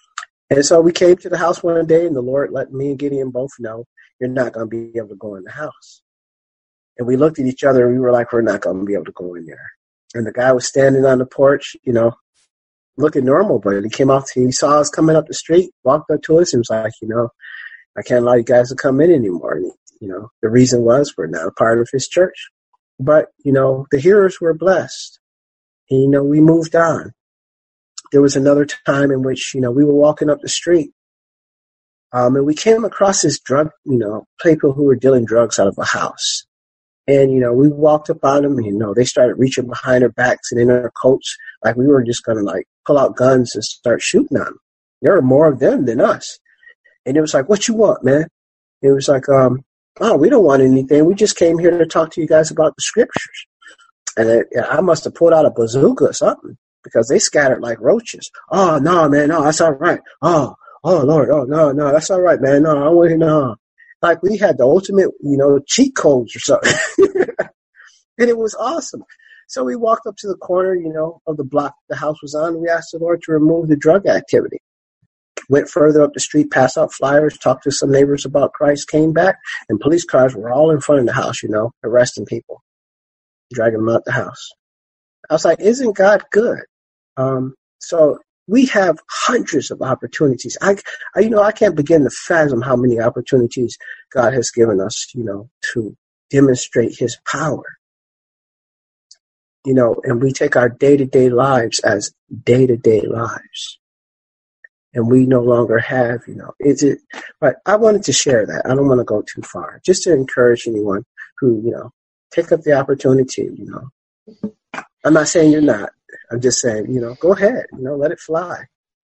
And so we came to the house one day, and the Lord let me and Gideon both know, you're not going to be able to go in the house. And we looked at each other, and we were like, we're not going to be able to go in there. And the guy was standing on the porch, you know, looking normal, but he came up to, he saw us coming up the street, walked up to us, and was like, you know, I can't allow you guys to come in anymore. And, you know, the reason was we're not a part of his church. But, you know, the hearers were blessed. And, you know, we moved on. There was another time in which, you know, we were walking up the street, um, and we came across this drug, you know, people who were dealing drugs out of a house. And, you know, we walked up on them, and, you know, they started reaching behind their backs and in their coats like we were just going to, like, pull out guns and start shooting on them. There were more of them than us. And it was like, what you want, man? It was like, um, oh, we don't want anything. We just came here to talk to you guys about the scriptures. And it, I must have pulled out a bazooka or something because they scattered like roaches. Oh, no, man, no, that's all right. Oh, oh, Lord, oh, no, no, that's all right, man. No, I want to know. Like we had the ultimate, you know, cheat codes or something. And it was awesome. So we walked up to the corner, you know, of the block the house was on. And we asked the Lord to remove the drug activity. Went further up the street, passed out flyers, talked to some neighbors about Christ, came back, and police cars were all in front of the house, you know, arresting people, dragging them out the house. I was like, isn't God good? Um, so we have hundreds of opportunities. I, I, you know, I can't begin to fathom how many opportunities God has given us, you know, to demonstrate his power. You know, and we take our day-to-day lives as day-to-day lives. And we no longer have, you know, is it, but I wanted to share that. I don't want to go too far. Just to encourage anyone who, you know, take up the opportunity, you know. I'm not saying you're not. I'm just saying, you know, go ahead, you know, let it fly.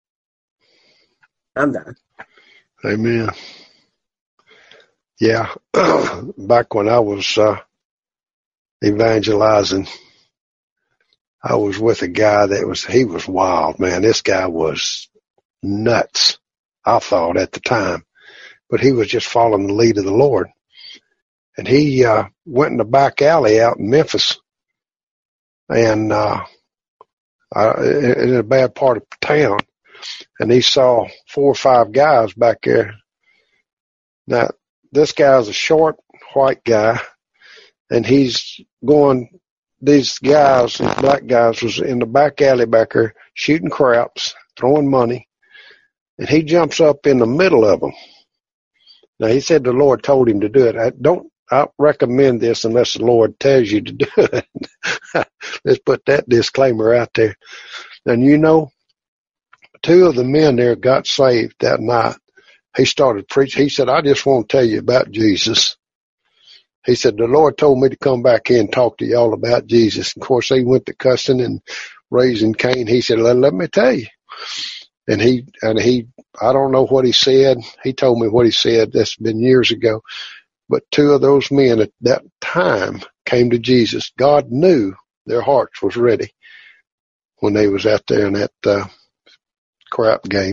I'm done. Amen. Yeah. Back when I was uh, evangelizing, I was with a guy that was, he was wild, man. This guy was nuts, I thought at the time, but he was just following the lead of the Lord. And he uh, went in the back alley out in Memphis, and uh, uh, in a bad part of town, and he saw four or five guys back there. Now, this guy's a short white guy, and he's going, these guys, these black guys, was in the back alley back there shooting craps, throwing money. And he jumps up in the middle of them. Now, he said the Lord told him to do it. I don't I recommend this unless the Lord tells you to do it. Let's put that disclaimer out there. And you know, two of the men there got saved that night. He started preaching. He said, I just want to tell you about Jesus. He said, the Lord told me to come back here and talk to y'all about Jesus. Of course, they went to cussing and raising Cain. He said, let, let me tell you. And he, and he, I don't know what he said. He told me what he said. That's been years ago. But two of those men at that time came to Jesus. God knew their hearts was ready when they was out there in that uh, crap game.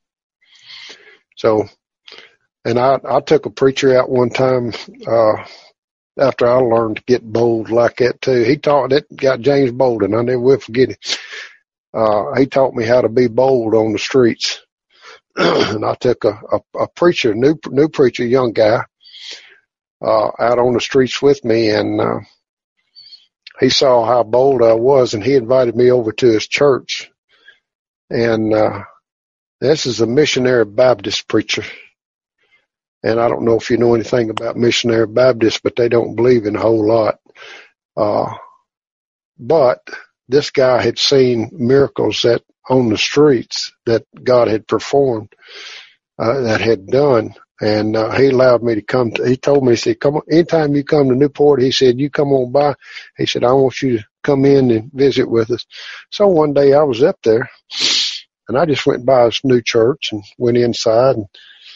So, and I, I took a preacher out one time uh, after I learned to get bold like that too. He taught that got James Bolden. I never will forget it. Uh, he taught me how to be bold on the streets. And I took a, a, a preacher, new, new preacher, young guy, uh, out on the streets with me. And, uh, he saw how bold I was, and he invited me over to his church. And, uh, this is a missionary Baptist preacher. And I don't know if you know anything about missionary Baptists, but they don't believe in a whole lot. Uh, but this guy had seen miracles that on the streets that God had performed, uh, that had done. And, uh, he allowed me to come to, he told me, he said, come on, anytime you come to Newport, he said, you come on by. He said, I want you to come in and visit with us. So one day I was up there, and I just went by this new church and went inside, and,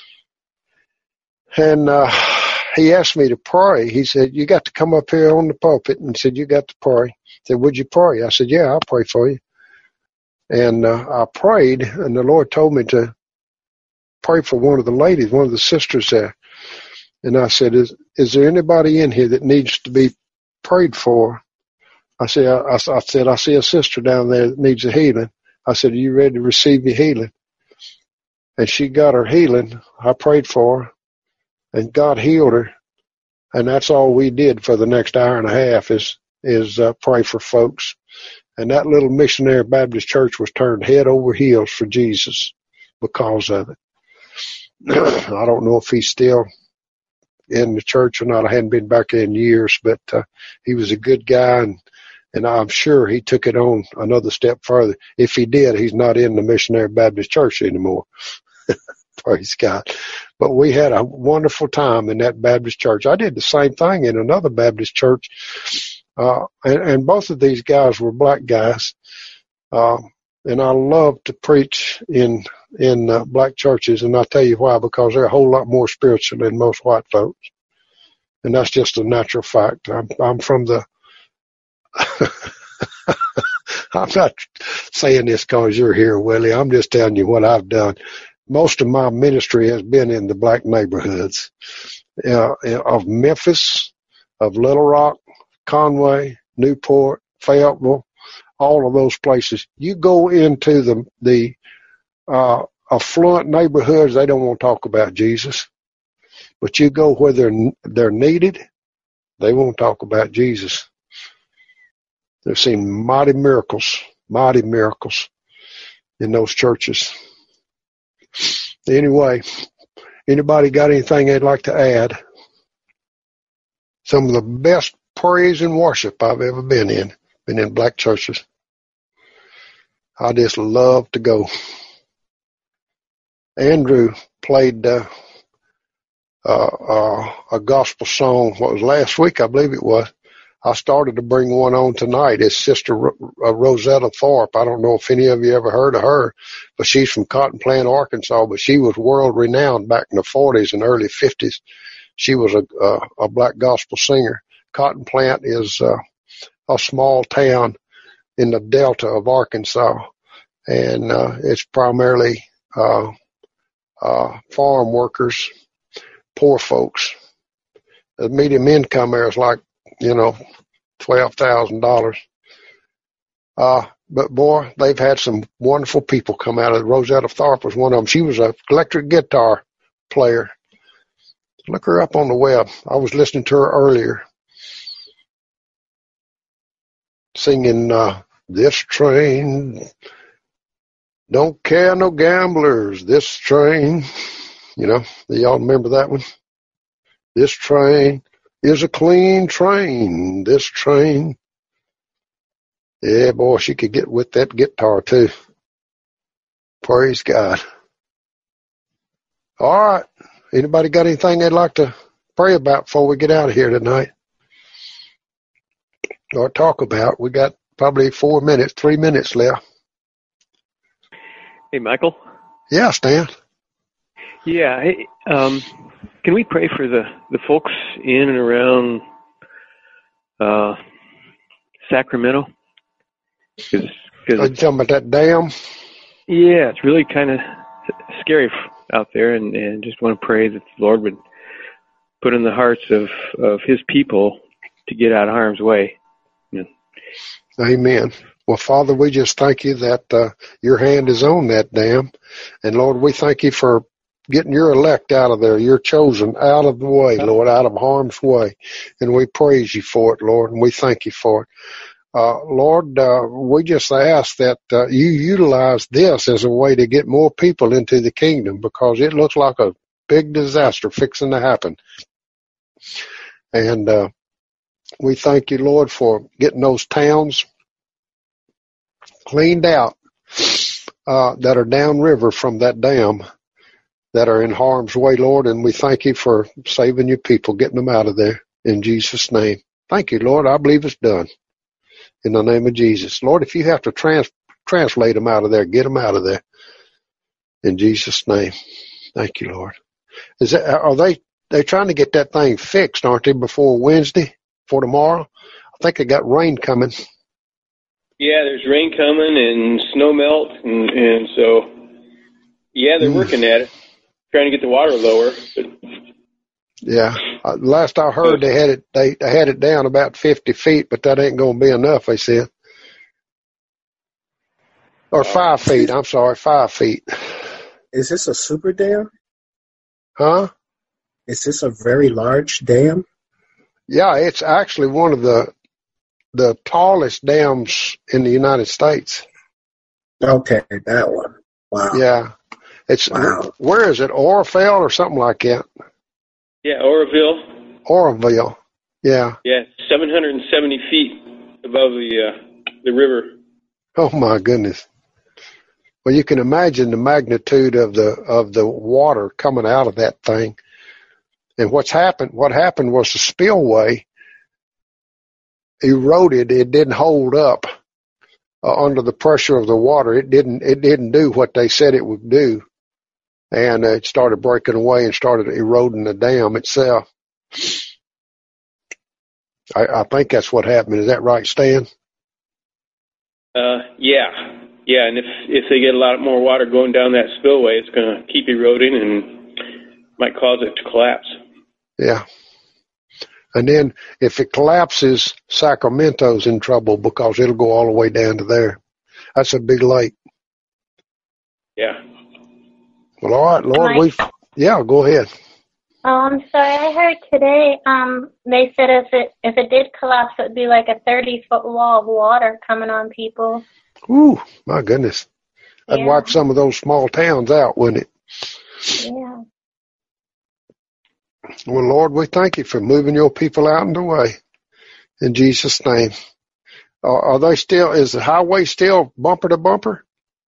and, uh, he asked me to pray. He said, you got to come up here on the pulpit. And he said, you got to pray. He said, would you pray? I said, yeah, I'll pray for you. And uh, I prayed, and the Lord told me to pray for one of the ladies, one of the sisters there. And I said, is, is there anybody in here that needs to be prayed for? I said, I, I said, I see a sister down there that needs a healing. I said, are you ready to receive your healing? and she got her healing. I prayed for her, and God healed her. And that's all we did for the next hour and a half is is uh, pray for folks. And that little missionary Baptist church was turned head over heels for Jesus because of it. I don't know if he's still in the church or not. I hadn't been back there in years, but uh, he was a good guy, and and I'm sure he took it on another step further. If he did, he's not in the Missionary Baptist Church anymore. Praise God. But we had a wonderful time in that Baptist church. I did the same thing in another Baptist church, uh, and, and both of these guys were black guys. Uh, and I love to preach in in uh, black churches, and I'll tell you why, because they're a whole lot more spiritual than most white folks. And that's just a natural fact. I'm, I'm from the I'm not saying this because you're here, Willie. I'm just telling you what I've done. Most of my ministry has been in the black neighborhoods uh, of Memphis, of Little Rock, Conway, Newport, Fayetteville, all of those places. You go into the the uh, affluent neighborhoods, they don't want to talk about Jesus. But you go where they're they're needed, they won't talk about Jesus. They've seen mighty miracles, mighty miracles in those churches. Anyway, anybody got anything they'd like to add? Some of the best praise and worship I've ever been in, been in black churches. I just love to go. Andrew played uh, uh, uh, a gospel song, what was last week, I believe it was. I started to bring one on tonight. It's Sister Ro- uh, Rosetta Thorpe. I don't know if any of you ever heard of her, but she's from Cotton Plant, Arkansas, but she was world renowned back in the forties and early fifties. She was a, a, a black gospel singer. Cotton Plant is uh, a small town in the delta of Arkansas, and uh, it's primarily uh, uh, farm workers, poor folks. The medium income there is like, you know, twelve thousand dollars. Uh, but boy, they've had some wonderful people come out of it. Rosetta Tharpe was one of them. She was an electric guitar player. Look her up on the web. I was listening to her earlier, singing, uh, this train don't care no gamblers, this train. You know, y'all remember that one? This train is a clean train, this train. Yeah, boy, she could get with that guitar too. Praise God. All right. Anybody got anything they'd like to pray about before we get out of here tonight? Or talk about? We got probably four minutes, three minutes left. Hey, Michael. Yeah, Stan. Yeah. Hey, um, can we pray for the, the folks in and around uh, Sacramento? Cause, cause Are you talking about that dam? Yeah, it's really kind of scary out there, and, and just want to pray that the Lord would put in the hearts of, of his people to get out of harm's way. Yeah. Amen. Well, Father, we just thank you that uh, your hand is on that dam. And, Lord, we thank you for getting your elect out of there, your chosen out of the way, Lord, out of harm's way. And we praise you for it, Lord, and we thank you for it. Uh, Lord, uh, we just ask that uh, you utilize this as a way to get more people into the kingdom, because it looks like a big disaster fixing to happen. And uh, we thank you, Lord, for getting those towns cleaned out uh, that are downriver from that dam, that are in harm's way, Lord, and we thank you for saving your people, getting them out of there in Jesus' name. Thank you, Lord. I believe it's done. In the name of Jesus. Lord, if you have to trans- translate them out of there, get them out of there. In Jesus' name. Thank you, Lord. Is that, are they, they're trying to get that thing fixed, aren't they, before Wednesday, for tomorrow? I think they got rain coming. Yeah, there's rain coming and snow melt, and, and so, yeah, they're mm. working at it, trying to get the water lower. But yeah, uh, last I heard, they had it they, they had it down about fifty feet, but that ain't going to be enough, they said. Or five feet. I'm sorry, five feet. is this a super dam? Huh? Is this a very large dam? Yeah, it's actually one of the the tallest dams in the United States. Okay, that one. Wow. Yeah. It's wow. Where is it? Oroville or something like that? Yeah, Oroville. Oroville. Yeah. Yeah, seven hundred seventy feet above the uh, the river. Oh my goodness. Well, you can imagine the magnitude of the of the water coming out of that thing. And what's happened? What happened was the spillway eroded. It didn't hold up uh, under the pressure of the water. It didn't. It didn't do what they said it would do, and uh, it started breaking away and started eroding the dam itself. I, I think that's what happened. Is that right, Stan? Uh, yeah, yeah. And if if they get a lot more water going down that spillway, it's going to keep eroding and might cause it to collapse. Yeah. And then if it collapses, Sacramento's in trouble because it'll go all the way down to there. That's a big lake. Yeah. Well, all right, Lord, we yeah, go ahead. Oh, I'm sorry. I heard today um they said if it if it did collapse, it would be like a thirty foot wall of water coming on people. Ooh, my goodness. That'd Yeah. wipe some of those small towns out, wouldn't it? Yeah. Well, Lord, we thank you for moving your people out in the way. In Jesus' name. Are, are they still, is the highway still bumper to bumper?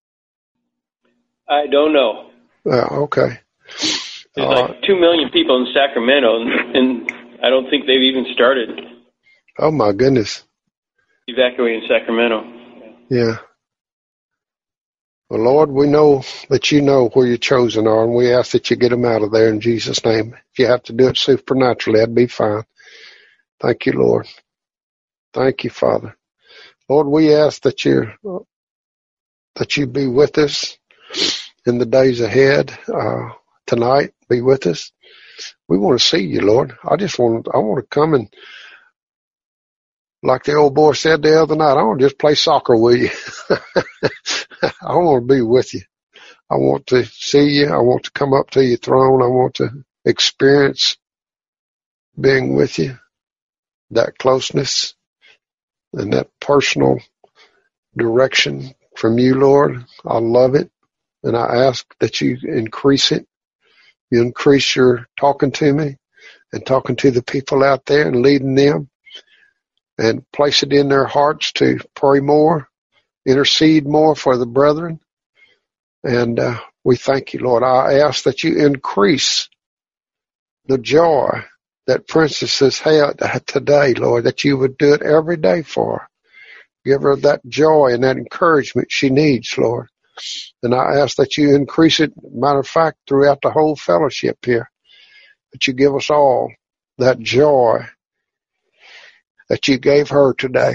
I don't know. Uh, okay. There's Uh, like two million people in Sacramento, and, and I don't think they've even started oh, my goodness. evacuating Sacramento. Yeah. Well, Lord, we know that you know where your chosen are, and we ask that you get them out of there in Jesus' name. If you have to do it supernaturally, that'd be fine. Thank you, Lord. Thank you, Father. Lord, we ask that you that you be with us in the days ahead. Uh, tonight, be with us. We want to see you, Lord. I just want I want to come and, like the old boy said the other night, I want to just play soccer with you. I want to be with you. I want to see you. I want to come up to your throne. I want to experience being with you, that closeness and that personal direction from you, Lord. I love it, and I ask that you increase it. You increase your talking to me and talking to the people out there and leading them, and place it in their hearts to pray more, intercede more for the brethren. And uh, we thank you, Lord. I ask that you increase the joy that Princess has had today, Lord, that you would do it every day for her. Give her that joy and that encouragement she needs, Lord. And I ask that you increase it, matter of fact, throughout the whole fellowship here, that you give us all that joy that you gave her today.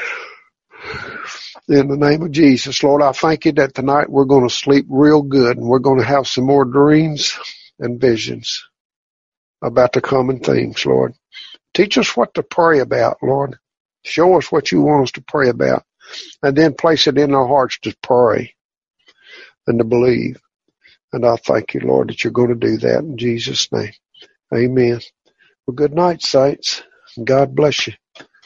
In the name of Jesus, Lord, I thank you that tonight we're going to sleep real good, and we're going to have some more dreams and visions about the coming things, Lord. Teach us what to pray about, Lord. Show us what you want us to pray about, and then place it in our hearts to pray and to believe. And I thank you, Lord, that you're going to do that in Jesus' name. Amen. Well, good night, saints. God bless you.